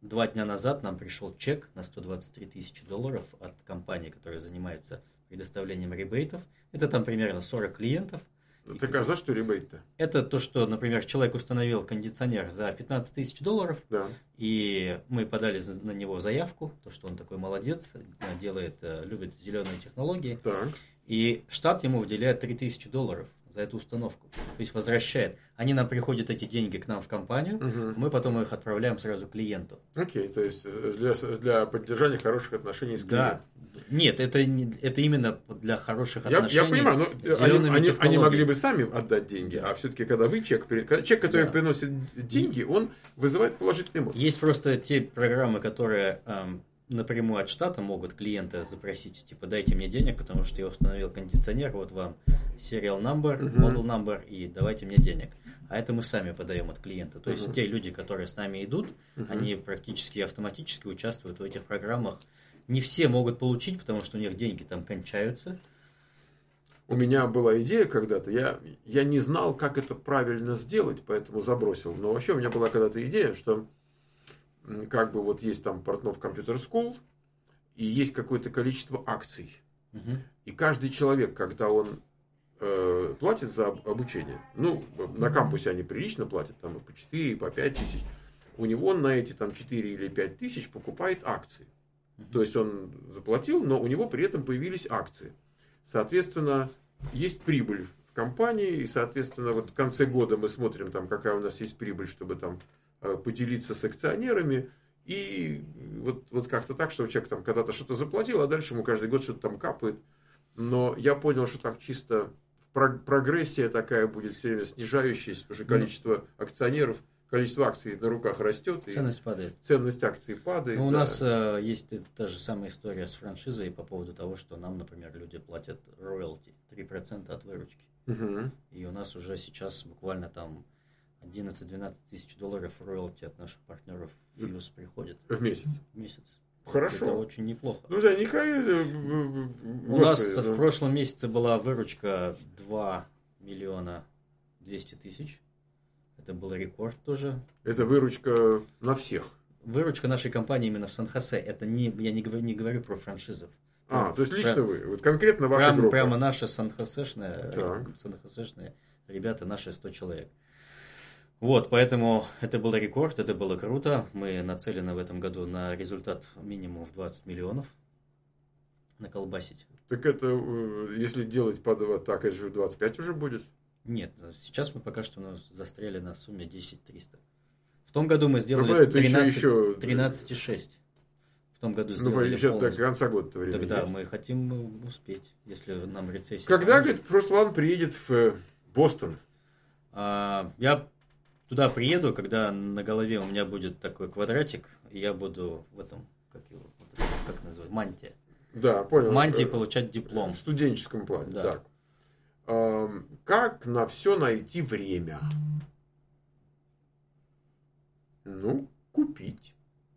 2 дня назад нам пришел чек на $123 тысячи от компании, которая занимается предоставлением ребейтов. Это там примерно 40 клиентов. Так а за что ребейт-то? Это то, что, например, человек установил кондиционер за $15 тысяч, Да. и мы подали на него заявку, то, что он такой молодец, любит зеленые технологии. Так. И штат ему выделяет $3000 за эту установку. То есть возвращает. Они нам приходят эти деньги к нам в компанию, мы потом их отправляем сразу клиенту. Окей, то есть для поддержания хороших отношений с клиентом. Да. Нет, это именно для хороших отношений. Я понимаю, но с зелеными они технологиями. могли бы сами отдать деньги, а все-таки когда вы человек, который приносит деньги, он вызывает положительные эмоции. Есть просто те программы, которые напрямую от штата могут клиента запросить, типа, дайте мне денег, потому что я установил кондиционер, вот вам serial number, model number, и давайте мне денег. А это мы сами подаем от клиента. То есть те люди, которые с нами идут, они практически автоматически участвуют в этих программах. Не все могут получить, потому что у них деньги там кончаются. У меня была идея когда-то, я не знал, как это правильно сделать, поэтому забросил. Но вообще у меня была когда-то идея, что как бы вот есть там Портнов Computer School, и есть какое-то количество акций. И каждый человек, когда он платит за обучение, ну, на кампусе они прилично платят, там и по 4, и по 5 тысяч, у него на эти там 4 или 5 тысяч покупает акции. То есть он заплатил, но у него при этом появились акции. Соответственно, есть прибыль в компании, и, соответственно, вот в конце года мы смотрим, там, какая у нас есть прибыль, чтобы там поделиться с акционерами. И вот как-то так, что человек там когда-то что-то заплатил, а дальше ему каждый год что-то там капает. Но я понял, что так чисто прогрессия такая будет все время снижающаяся, потому что количество акционеров, количество акций на руках растет. Ценность падает. Ценность акций падает. Но у нас есть та же самая история с франшизой по поводу того, что нам, например, люди платят роялти, 3% от выручки. И у нас уже сейчас буквально там 11-12 тысяч долларов роялти от наших партнеров в Fuse приходит. В месяц? В месяц. Хорошо. Это очень неплохо. Друзья, у нас в прошлом месяце была выручка 2 миллиона 200 тысяч. Это был рекорд тоже. Это выручка на всех? Выручка нашей компании именно в Сан-Хосе. Это я не говорю про франшизов. То есть лично вы, вот конкретно ваша группа. Прямо наша сан-хосешная ребята, наши 100 человек. Вот, поэтому это был рекорд, это было круто. Мы нацелены в этом году на результат минимум в 20 миллионов наколбасить. Так это, если делать так, это же 25 уже будет? Нет, сейчас мы пока что застряли на сумме 10 300. В том году мы сделали 13,6. В том году сделали еще до конца года времени. Тогда мы хотим успеть, если нам рецессия. Когда, говорит, Руслан приедет в Бостон? Я туда приеду, когда на голове у меня будет такой квадратик, и я буду в этом, как называют, мантия. Да, понял. В мантии получать диплом. В студенческом плане, да. Так. Как на все найти время? Купить.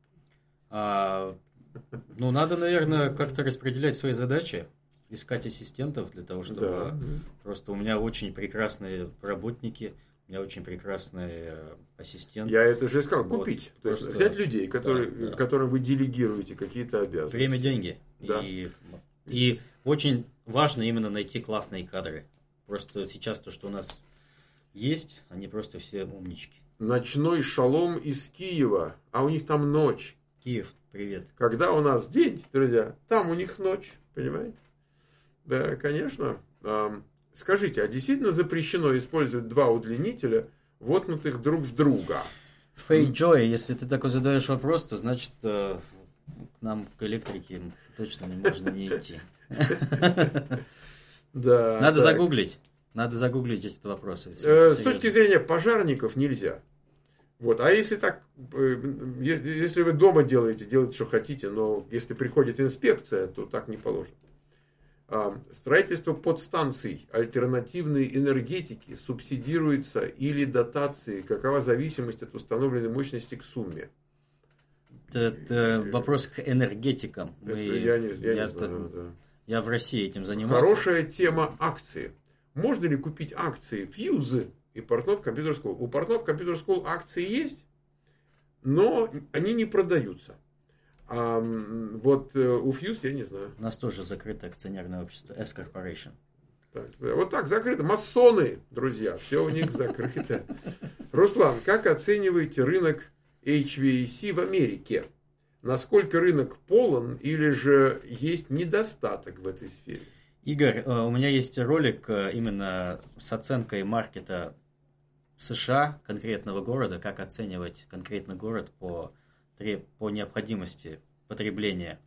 Надо, наверное, как-то распределять свои задачи, искать ассистентов для того, чтобы... Просто у меня очень прекрасные работники, у меня очень прекрасный ассистент. Я это же сказал, купить. То есть взять людей, которым вы делегируете какие-то обязанности. Время, деньги. Да. И очень важно именно найти классные кадры. Просто сейчас то, что у нас есть, они просто все умнички. Ночной шалом из Киева, а у них там ночь. Киев, привет. Когда у нас день, друзья, там у них ночь, понимаете? Да, конечно. Скажите, а действительно запрещено использовать два удлинителя, воткнутых друг в друга? Фэй-Джой, если ты такой задаешь вопрос, то значит к нам, к электрике, точно не можно не идти. Да. Надо загуглить эти вопросы. С точки зрения пожарников нельзя. Вот. А если так, если вы дома делаете, что хотите, но если приходит инспекция, то так не положено. Строительство подстанций альтернативной энергетики субсидируется или дотации, какова зависимость от установленной мощности к сумме? Это вопрос к энергетикам. Я в России этим занимался. Хорошая тема акции. Можно ли купить акции Fuse и Портнов Computer School? У Портнов Computer School акции есть, но они не продаются. Вот у Fuse я не знаю. У нас тоже закрытое акционерное общество, S-Corporation. Вот так, закрыто. Масоны, друзья, все у них закрыто. Руслан, как оцениваете рынок HVAC в Америке? Насколько рынок полон или же есть недостаток в этой сфере? Игорь, у меня есть ролик именно с оценкой маркета США, конкретного города, как оценивать конкретный город по необходимости потребления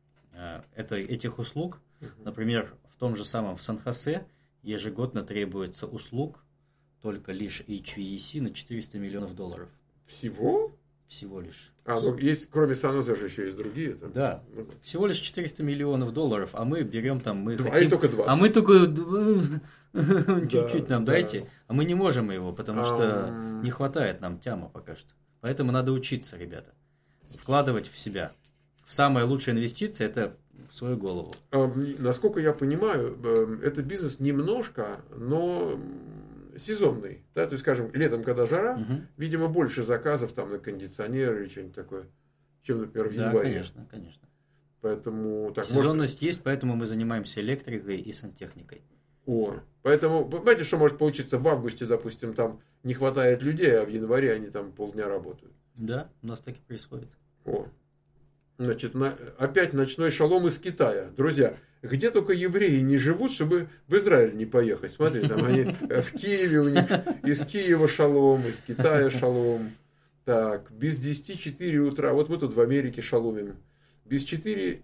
этих услуг. Например, в том же самом в Сан-Хосе ежегодно требуется услуг только лишь HVAC на $400 миллионов. Всего? Всего лишь. Ну есть, кроме Сан-Хосе же еще есть другие. Там. Да. Всего лишь $400 миллионов, а мы берем там, мы хотим... А и только 20. А мы только чуть-чуть нам дайте. А мы не можем его, потому что не хватает нам тяма пока что. Поэтому надо учиться, ребята. Вкладывать в себя. Самая лучшая инвестиция – это в свою голову. Насколько я понимаю, это бизнес немножко, но сезонный. Да? То есть, скажем, летом, когда жара, видимо, больше заказов там на кондиционеры или что-нибудь такое, чем, например, в январе. Да, конечно. Поэтому, так, сезонность есть, поэтому мы занимаемся электрикой и сантехникой. Поэтому, понимаете, что может получиться в августе, допустим, там не хватает людей, а в январе они там полдня работают. Да, у нас так и происходит. Значит, опять ночной шалом из Китая. Друзья, где только евреи не живут, чтобы в Израиль не поехать. Смотри, там они в Киеве у них, из Киева шалом, из Китая шалом. Так, без 10 утра, вот мы тут в Америке шаломим. Без 10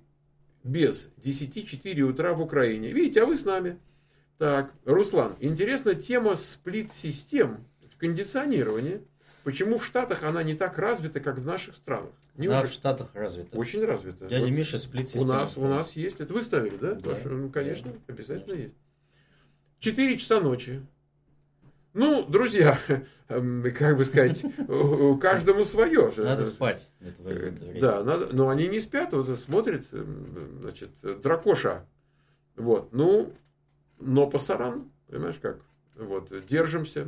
утра в Украине. Видите, а вы с нами. Так, Руслан, интересна тема сплит-систем в кондиционировании. Почему в Штатах она не так развита, как в наших странах? В Штатах развита. Очень развита. Дядя Миша сплит-система. У нас есть. Это вы ставили, да? Да. Ну, конечно, обязательно есть. 4 часа ночи. Ну, друзья, как бы сказать, каждому свое. Надо спать. Да, надо, но они не спят, вот смотрят, значит, дракоша. Вот, но пасаран, понимаешь как? Вот, держимся.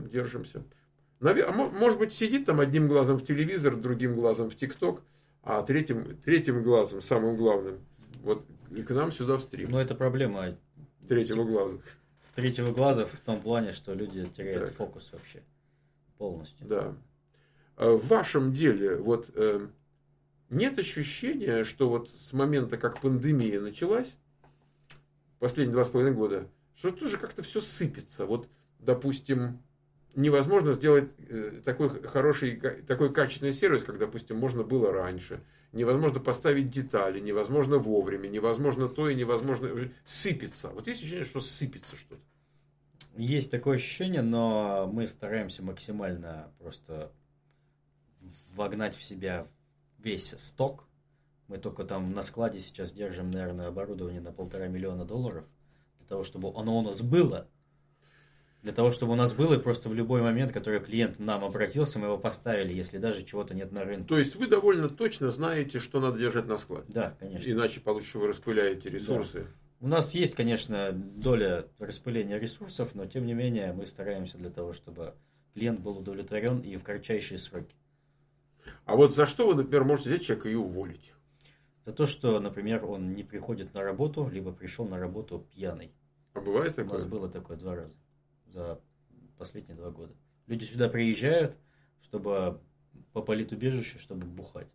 Может быть, сидит там одним глазом в телевизор, другим глазом в ТикТок, а третьим глазом, самым главным, вот и к нам сюда в стрим. Но это проблема третьего глаза. Третьего глаза в том плане, что люди теряют фокус вообще полностью. Да. В вашем деле вот нет ощущения, что вот с момента, как пандемия началась, последние 2,5 года, что тоже как-то все сыпется. Вот, допустим, невозможно сделать такой хороший, такой качественный сервис, как, допустим, можно было раньше. Невозможно поставить детали, невозможно вовремя, невозможно то и невозможно... Сыпется. Вот есть ощущение, что сыпется что-то? Есть такое ощущение, но мы стараемся максимально просто вогнать в себя весь сток. Мы только там на складе сейчас держим, наверное, оборудование на $1,5 миллиона, для того, чтобы оно у нас было. Для того, чтобы у нас было, и просто в любой момент, который клиент нам обратился, мы его поставили, если даже чего-то нет на рынке. То есть вы довольно точно знаете, что надо держать на складе? Да, конечно. Иначе получится, вы распыляете ресурсы. Да. У нас есть, конечно, доля распыления ресурсов, но тем не менее мы стараемся для того, чтобы клиент был удовлетворен и в кратчайшие сроки. А вот за что вы, например, можете взять человека и уволить? За то, что, например, он не приходит на работу, либо пришел на работу пьяный. А бывает такое? У нас было такое 2 раза за последние 2 года. Люди сюда приезжают, чтобы по политубежищу, чтобы бухать.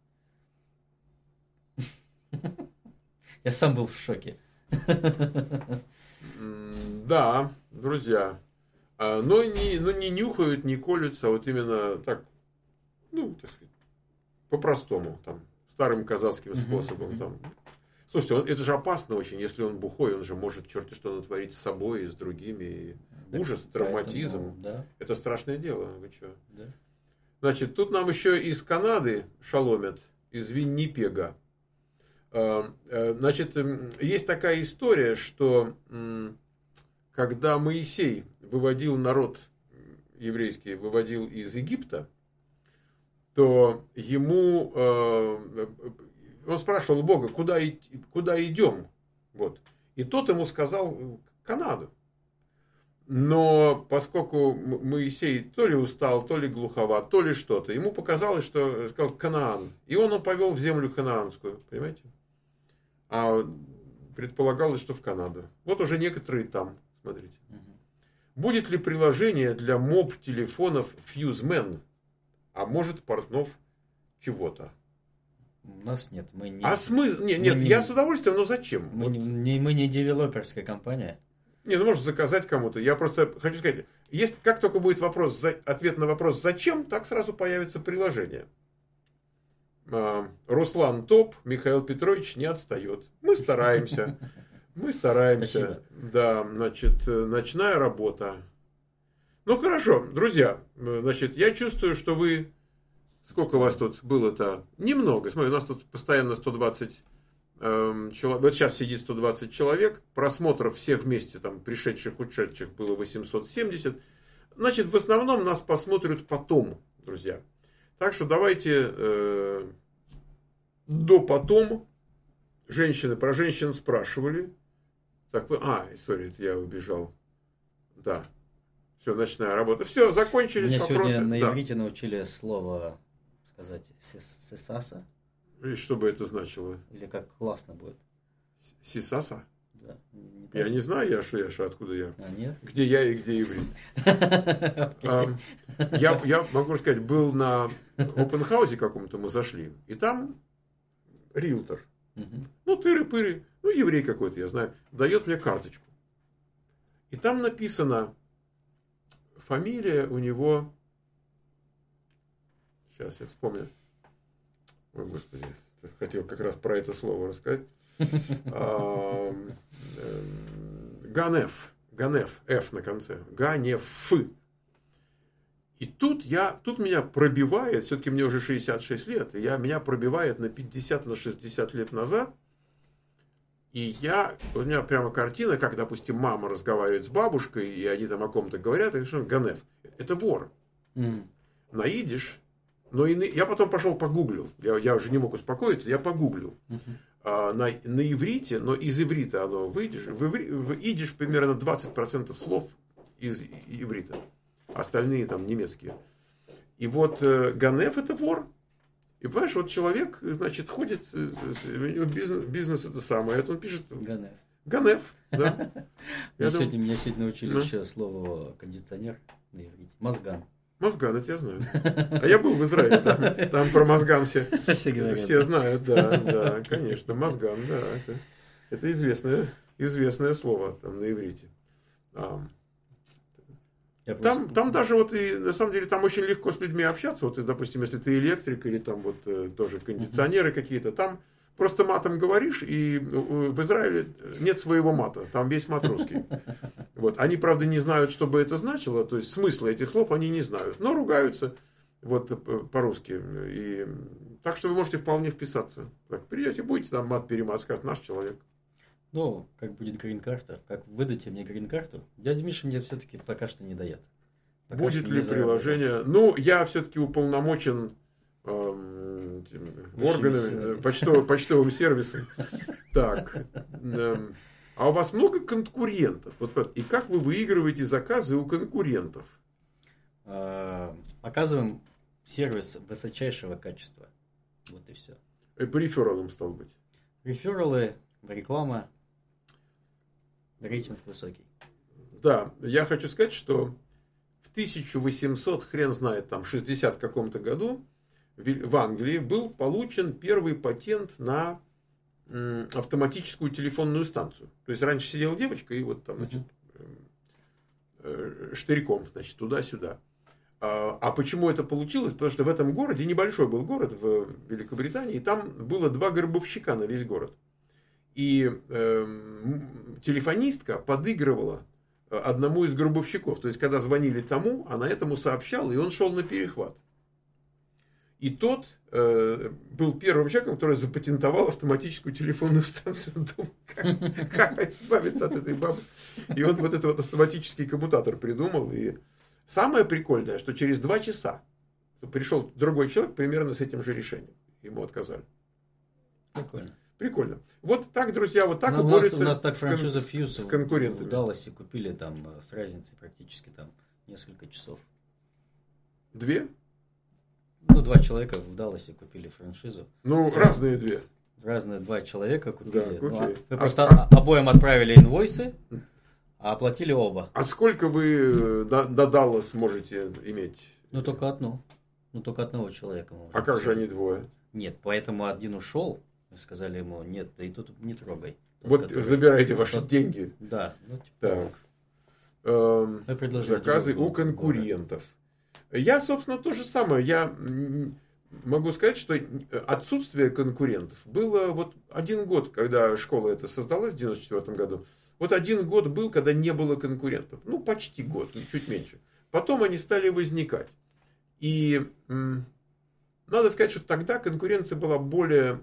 Я сам был в шоке. Да, друзья. Но не нюхают, не колются, вот именно так, так сказать, по-простому, там, старым казахским способом. Там. Слушайте, это же опасно очень, если он бухой, он же может черти что натворить с собой и с другими. Ужас, травматизм. Да. Это страшное дело, вы что? Да. Значит, тут нам еще из Канады шаломят, из Виннипега. Значит, есть такая история, что когда Моисей выводил народ еврейский, выводил из Египта, то ему, он спрашивал Бога, куда идем? Вот. И тот ему сказал, Канаду. Но поскольку Моисей то ли устал, то ли глуховат, то ли что-то, ему показалось, что сказал Ханаан. И он повел в землю ханаанскую, понимаете? А предполагалось, что в Канаду. Вот уже некоторые там, смотрите. Будет ли приложение для моб-телефонов FuseMan? А может, портнов чего-то? У нас нет. Мы не, А смысл? Нет, мы не- я с удовольствием, но зачем? мы, Вот. мы не девелоперская компания. Не, ну можно заказать кому-то. Я просто хочу сказать, есть, как только будет ответ на вопрос «зачем?», так сразу появится приложение. Руслан топ, Михаил Петрович не отстает. Мы стараемся. Мы стараемся. Спасибо. Да, значит, ночная работа. Ну хорошо, друзья, значит, я чувствую, что вы... Сколько у вас тут было-то? Немного. Смотри, у нас тут постоянно 120 человек. Вот сейчас сидит 120 человек. Просмотров всех вместе, там, пришедших, ушедших было 870. Значит, в основном нас посмотрят потом, друзья. Так что давайте до потом. Женщины, про женщин спрашивали. Так, сори, я убежал. Да. Все, ночная работа. Все, закончились Меня вопросы. сегодня на Да. иврите научили слово сказать сесаса, И что бы это значило? или как классно будет. Сисаса? Да. Не Я так? не знаю, откуда я. А, нет? Где я и где иврит. Я могу сказать, был на опенхаусе каком-то, мы зашли, и там риэлтор. Мгм. Ну, тыры-пыры, ну, еврей какой-то, я знаю, дает мне карточку. И там написано, фамилия у него, сейчас я вспомню, ой, господи, хотел как раз про это слово рассказать. Ганеф, F на конце, Ганеф. И тут меня пробивает, все-таки мне уже 66 лет, и меня пробивает на 50, на 60 лет назад. И у меня прямо картина, как, допустим, мама разговаривает с бабушкой, и они там о ком-то говорят, и что Ганеф. Это вор. М. На идиш. Но я потом пошел погуглил. Я уже не мог успокоиться, я погуглил. Мгм. На иврите, но из иврита оно выйдешь. В идиш примерно 20% слов из иврита. Остальные там немецкие. И вот Ганеф это вор. И понимаешь, вот человек, значит, ходит, у него бизнес это самое. Это он пишет Ганеф. Ганеф, да. Меня сегодня научили Ну. еще слово кондиционер на иврите. Мозган. Мозган, это я знаю. А я был в Израиле, там про Мозган все Все говорят. знают, да, конечно. Мозган, да. Это известное слово там на иврите. Я просто- Там даже вот и на самом деле там очень легко с людьми общаться. Вот, допустим, если ты электрик или там вот тоже кондиционеры какие-то, там просто матом говоришь, и в Израиле нет своего мата, там весь мат русский. Вот. Они, правда, не знают, что бы это значило, то есть смысла этих слов они не знают, но ругаются вот по-русски. И так что вы можете вполне вписаться. Так, придете, будете там мат-перемат, скажет наш человек. Ну, как будет грин-карта, как выдайте мне грин-карту. Дядя Миша мне все-таки пока что не дает. Пока Будет что ли не заработал. приложение? Ну, я все-таки уполномочен органами, почтовым сервисом. Так. А у вас много конкурентов? Вот, и как вы выигрываете заказы у конкурентов? Оказываем сервис высочайшего качества. Вот и все. По рефералам, стал быть. Рефералы, реклама, рейтинг высокий. Да, я хочу сказать, что в 1800, хрен знает, там, 60 каком-то году в Англии был получен первый патент на автоматическую телефонную станцию. То есть раньше сидела девочка и вот там, значит, штырьком, значит, туда-сюда. А почему это получилось? Потому что в этом городе, небольшой был город в Великобритании, и там было 2 гробовщика на весь город. И телефонистка подыгрывала одному из гробовщиков. То есть, когда звонили тому, она этому сообщала, и он шел на перехват. И тот был первым человеком, который запатентовал автоматическую телефонную станцию. Думал, как избавиться от этой бабы. И он вот этот вот автоматический коммутатор придумал. И самое прикольное, что через 2 часа пришел другой человек примерно с этим же решением. Ему отказали. Прикольно. Прикольно. Вот так, друзья, вот так Ну, и у нас, борются у нас так с франшиза с Фьюз конкурентами. в Далласе купили там с разницей практически там несколько часов. 2? Ну, 2 человека в Далласе купили франшизу. Ну, С разные 2. Разные 2 человека купили. Да, окей. Мы просто обоим отправили инвойсы, а оплатили оба. А сколько вы до Даллас можете иметь? Ну, только одну. Ну, только одного человека. А как же они 2? Нет, поэтому один ушел. Мы сказали ему, нет, да и тут не трогай. Тот, Вот который... забирайте ваши деньги. Да. Ну, типа, Так. мы предложили Заказы у конкурентов. Я, собственно, то же самое. Я могу сказать, что отсутствие конкурентов было вот 1 год, когда школа эта создалась в 1994 году. Вот 1 год был, когда не было конкурентов. Ну, почти год, чуть меньше. Потом они стали возникать. И надо сказать, что тогда конкуренция была более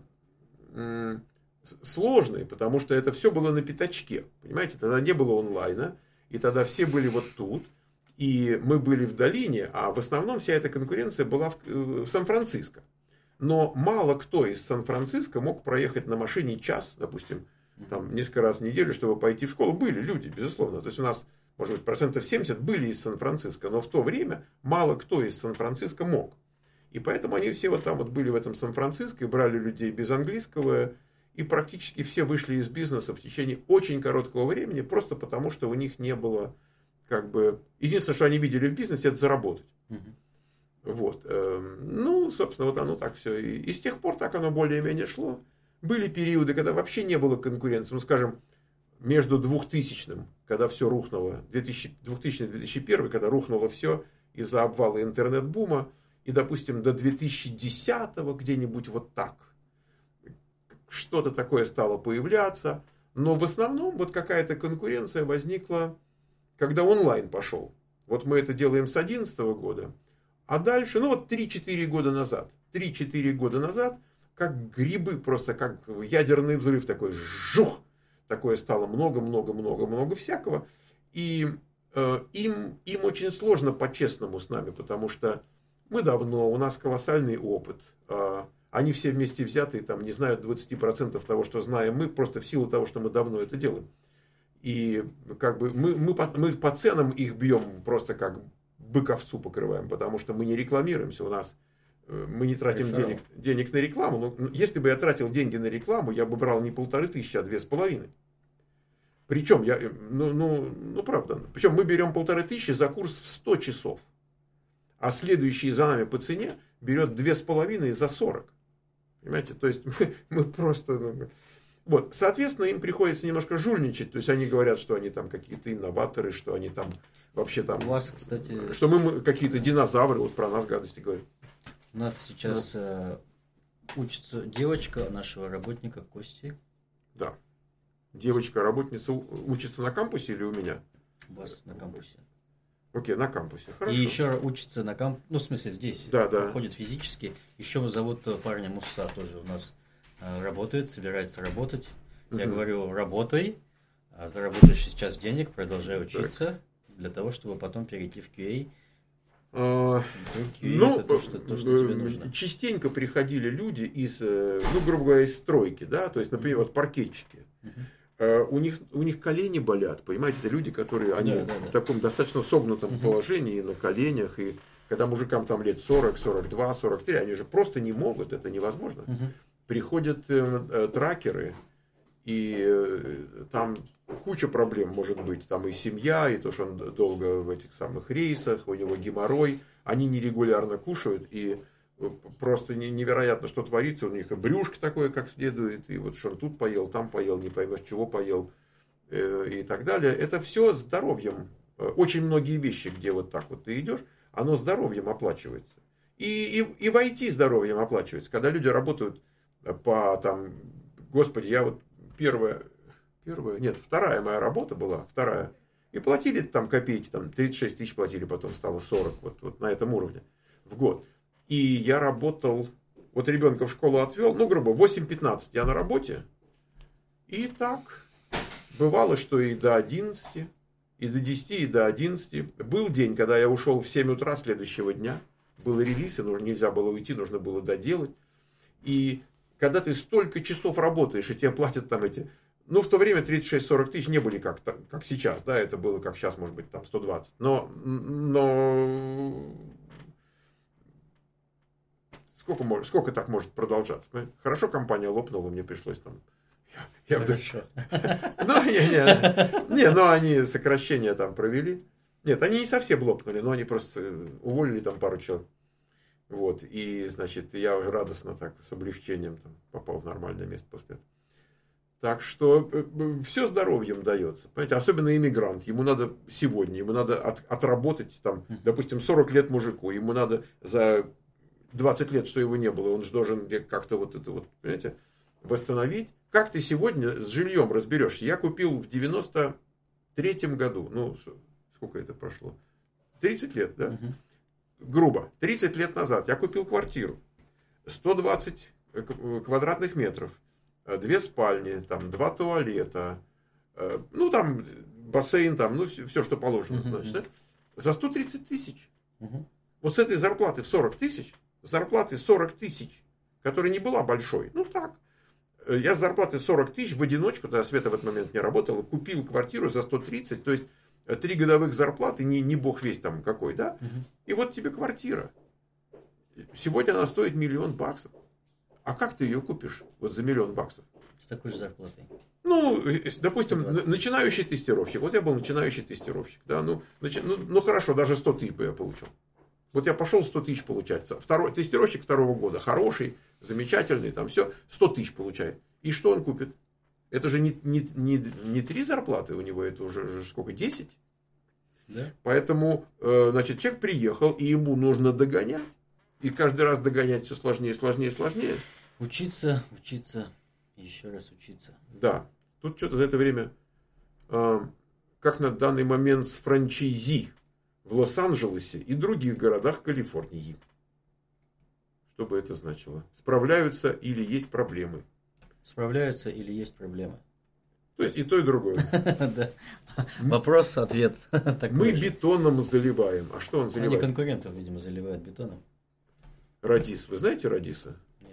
сложной, потому что это все было на пятачке. Понимаете, тогда не было онлайна, и тогда все были вот тут, и мы были в долине, а в основном вся эта конкуренция была в Сан-Франциско. Но мало кто из Сан-Франциско мог проехать на машине час, допустим, там несколько раз в неделю, чтобы пойти в школу. Были люди, безусловно. То есть у нас, может быть, 70% были из Сан-Франциско, но в то время мало кто из Сан-Франциско мог. И поэтому они все вот там вот были в этом Сан-Франциско и брали людей без английского, и практически все вышли из бизнеса в течение очень короткого времени, просто потому что у них не было, как бы, единственное, что они видели в бизнесе, это заработать. Вот. Ну, собственно, вот оно так все. И с тех пор так оно более-менее шло. Были периоды, когда вообще не было конкуренции. Ну, скажем, между 2000-м, когда все рухнуло, 2000-2001, когда рухнуло все из-за обвала интернет-бума, и, допустим, до 2010-го где-нибудь вот так. Что-то такое стало появляться. Но в основном вот какая-то конкуренция возникла, когда онлайн пошел. Вот мы это делаем с 2011 года. А дальше, ну вот 3-4 года назад. 3-4 года назад, как грибы, просто как ядерный взрыв такой, жух! Такое стало много-много-много-много всякого. И им очень сложно по-честному с нами, потому что мы давно, у нас колоссальный опыт. Они все вместе взятые там не знают 20% того, что знаем мы, просто в силу того, что мы давно это делаем. И как бы мы по ценам их бьем, просто как бык овцу покрываем, потому что мы не рекламируемся, у нас мы не тратим денег на рекламу. Но если бы я тратил деньги на рекламу, я бы брал не 1500, а 2500. Причем, правда, причем мы берем 1500 за курс в 100 часов. А следующий за нами по цене берет 2500 за 40. Понимаете? То есть мы просто... Вот, соответственно, им приходится немножко жульничать. То есть они говорят, что они там какие-то инноваторы, что они там вообще там... У вас, кстати... Что мы какие-то динозавры, вот про нас гадости говорят. У нас сейчас учится девочка нашего работника Кости. Да. Девочка-работница учится на кампусе или у меня? У вас на кампусе. Окей, на кампусе. Хорошо. И еще учится на кампусе, ну, в смысле, здесь. Да, да. Ходит физически. Еще зовут парня Муса, тоже у нас работает, собирается работать. Я говорю, работай, заработаешь сейчас денег, продолжай учиться, для того, чтобы потом перейти в QA. Ну, это то, что тебе нужно. Частенько приходили люди из, ну, грубо говоря, из стройки, да, то есть, например, вот паркетчики. У них колени болят, понимаете, это люди, которые они в таком достаточно согнутом положении, на коленях, и когда мужикам там лет 40, 42, 43, они же просто не могут, это невозможно. Приходят тракеры, и там куча проблем может быть, там и семья, и то, что он долго в этих самых рейсах, у него геморрой, они нерегулярно кушают, и просто невероятно, что творится, у них и брюшко такое, как следует, и вот что он тут поел, там поел, не поймешь, чего поел, и так далее. Это все здоровьем. Очень многие вещи, где вот так вот ты идешь, оно здоровьем оплачивается. И в IT здоровьем оплачивается. Когда люди работают по там, господи, я вот вторая моя работа была, вторая. И платили там копейки, там 36 тысяч платили, потом стало 40, вот на этом уровне в год. И я работал, вот ребенка в школу отвел, ну, грубо, 8-15 я на работе. И так, бывало, что и до 11, и до 10, и до 11. Был день, когда я ушел в 7 утра следующего дня. Был релиз, и нельзя было уйти, нужно было доделать. И когда ты столько часов работаешь, и тебе платят там эти... Ну, в то время 36-40 тысяч не были как сейчас, да, это было как сейчас, может быть, там 120. Но сколько так может продолжаться? Хорошо, компания лопнула, мне пришлось там... Хорошо. Но они сокращения там провели. Нет, они не совсем лопнули, но они просто уволили там пару человек. Вот, и, значит, я уже радостно так, с облегчением там, попал в нормальное место после этого. Так что все здоровьем дается. Понимаете, особенно иммигрант. Ему надо сегодня, ему надо отработать, там, допустим, 40 лет мужику. Ему надо за 20 лет, что его не было, он же должен как-то вот это вот, понимаете, восстановить. Как ты сегодня с жильем разберешься? Я купил в 93-м году, ну, сколько это прошло? 30 лет, да? Грубо. 30 лет назад я купил квартиру. 120 квадратных метров. 2 спальни, там, 2 туалета. Ну, там, бассейн, там, ну, все, что положено. Значит, да? За 130 тысяч. Вот с этой зарплаты в 40 тысяч, зарплаты 40 тысяч, которая не была большой, ну, так. Я с зарплаты 40 тысяч в одиночку, тогда Света в этот момент не работала, купил квартиру за 130, то есть 3 годовых зарплаты, не бог весть там какой, да? И вот тебе квартира. Сегодня она стоит $1 000 000. А как ты ее купишь вот за $1 000 000? С такой же зарплатой. Ну, допустим, начинающий тестировщик. Вот я был начинающий тестировщик. Да? Ну, хорошо, даже 100 тысяч бы я получил. Вот я пошел 100 тысяч получать. Тестировщик 2-го года. Хороший, замечательный, там все. 100 тысяч получает. И что он купит? Это же не 3 зарплаты у него, это уже сколько, 10? Да. Поэтому, значит, человек приехал, и ему нужно догонять. И каждый раз догонять все сложнее, сложнее, сложнее. Учиться, еще раз учиться. Да. Тут что-то за это время, как на данный момент с франчайзи в Лос-Анджелесе и других городах Калифорнии. Что бы это значило? Справляются или есть проблемы? Справляются или есть проблемы? То есть и то, и другое. Да. Вопрос, ответ. Мы бетоном заливаем. А что он Они заливает? конкурентов, видимо, заливают бетоном. Радис. Вы знаете Радиса?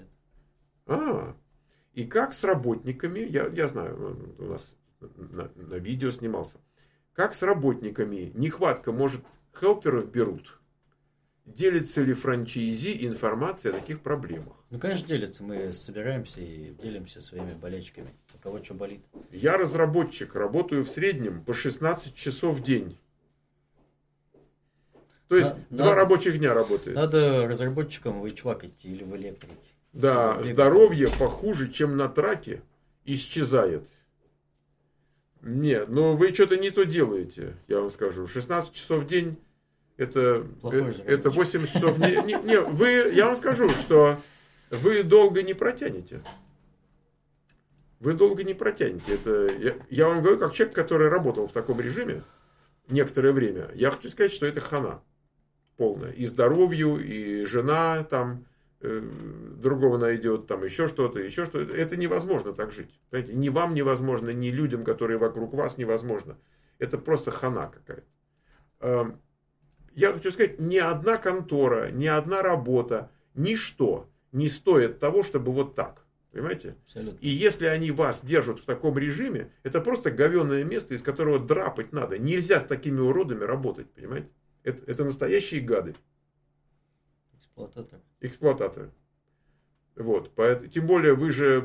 Нет. И как с работниками, я знаю, у нас на видео снимался, как с работниками нехватка, может, хелперов берут? Делится ли франчайзи информацией о таких проблемах? Ну, конечно, делятся. Мы собираемся и делимся своими болячками. У кого что болит. Я разработчик, работаю в среднем по 16 часов в день. То есть 2 рабочих дня работает. Надо разработчикам в HVAC идти или в электрике. Да, здоровье похуже, чем на траке, исчезает. Нет, но вы что-то не то делаете, я вам скажу. 16 часов в день, это 80 часов. Я вам скажу, что вы долго не протянете. Вы долго не протянете. Я вам говорю, как человек, который работал в таком режиме некоторое время. Я хочу сказать, что это хана полная. И здоровью, и жена там другого найдет, там еще что-то. Это невозможно так жить. Понимаете? Ни вам невозможно, ни людям, которые вокруг вас, невозможно. Это просто хана какая-то. Я хочу сказать, ни одна контора, ни одна работа, ничто не стоит того, чтобы вот так. Понимаете? Абсолютно. И если они вас держат в таком режиме, это просто говенное место, из которого драпать надо. Нельзя с такими уродами работать, понимаете? Это настоящие гады. Эксплуататоры. Вот. Тем более вы же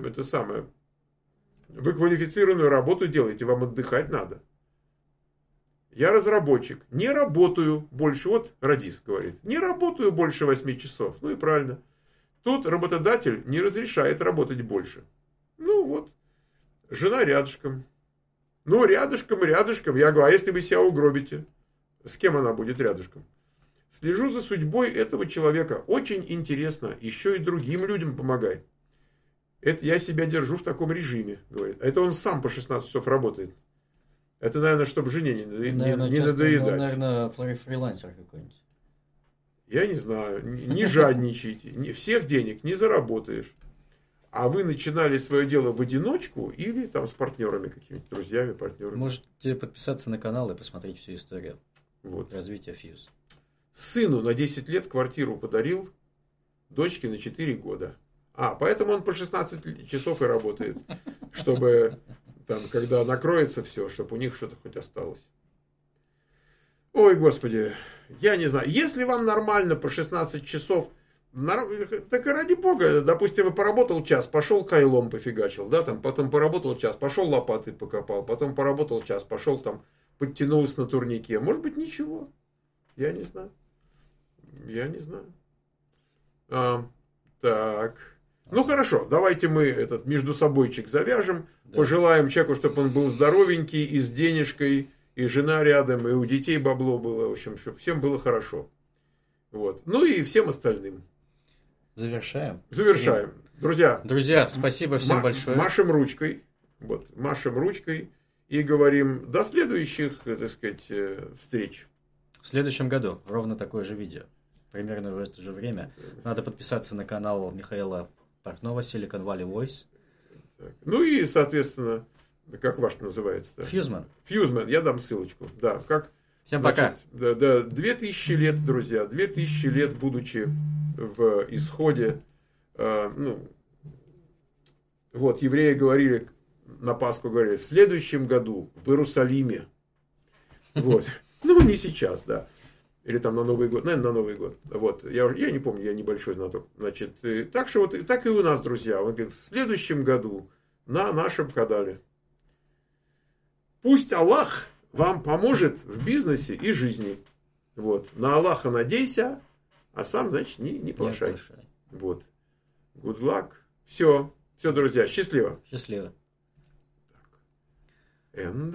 вы квалифицированную работу делаете, вам отдыхать надо. Я разработчик, не работаю больше, вот Радис говорит, не работаю больше 8 часов. Ну и правильно. Тут работодатель не разрешает работать больше. Ну вот, жена рядышком. Ну рядышком. Я говорю, а если вы себя угробите, с кем она будет рядышком? Слежу за судьбой этого человека. Очень интересно, еще и другим людям помогай. Это я себя держу в таком режиме, говорит. Это он сам по 16 часов работает. Это, наверное, чтобы жене не надоедать. Он, наверное, фрилансер какой-нибудь. Я не знаю. Не жадничайте. Всех денег не заработаешь. А вы начинали свое дело в одиночку или там с партнерами какими-то, друзьями, партнерами? Можете подписаться на канал и посмотреть всю историю развития Fuse. Сыну на 10 лет квартиру подарил, дочке на 4 года. Поэтому он по 16 часов и работает, чтобы там, когда накроется все, чтобы у них что-то хоть осталось. Ой, Господи, я не знаю. Если вам нормально по 16 часов, так и ради бога, допустим, вы поработал час, пошел кайлом пофигачил, да, там, потом поработал час, пошел лопатой покопал, потом поработал час, пошел там, подтянулся на турнике. Может быть, ничего. Я не знаю. Так. Ну, хорошо, давайте мы этот между собойчик завяжем. Да. Пожелаем человеку, чтобы он был здоровенький, и с денежкой, и жена рядом, и у детей бабло было. В общем, чтобы всем было хорошо. Вот. Ну и всем остальным. Завершаем. Друзья, спасибо всем большое. Машем ручкой. Машем ручкой и говорим до следующих, так сказать, встреч. В следующем году ровно такое же видео. Примерно в это же время. Надо подписаться на канал Михаила Портнова, Silicon Valley Voice. Так. Ну и, соответственно, как ваш называется? Фьюзман, я дам ссылочку. Да, Всем пока. 2000 лет, друзья, 2000 лет, будучи в исходе, евреи говорили, на Пасху говорили, в следующем году в Иерусалиме. Вот. Не сейчас, да. Или там на Новый год, наверное, на Новый год. Вот. Я не помню, я небольшой знаток. Значит, так и у нас, друзья. Он говорит, в следующем году на нашем канале. Пусть Аллах вам поможет в бизнесе и жизни. Вот. На Аллаха надейся, а сам, значит, не плашай. Вот. Good luck. Все, друзья, счастливо. Счастливо. Так.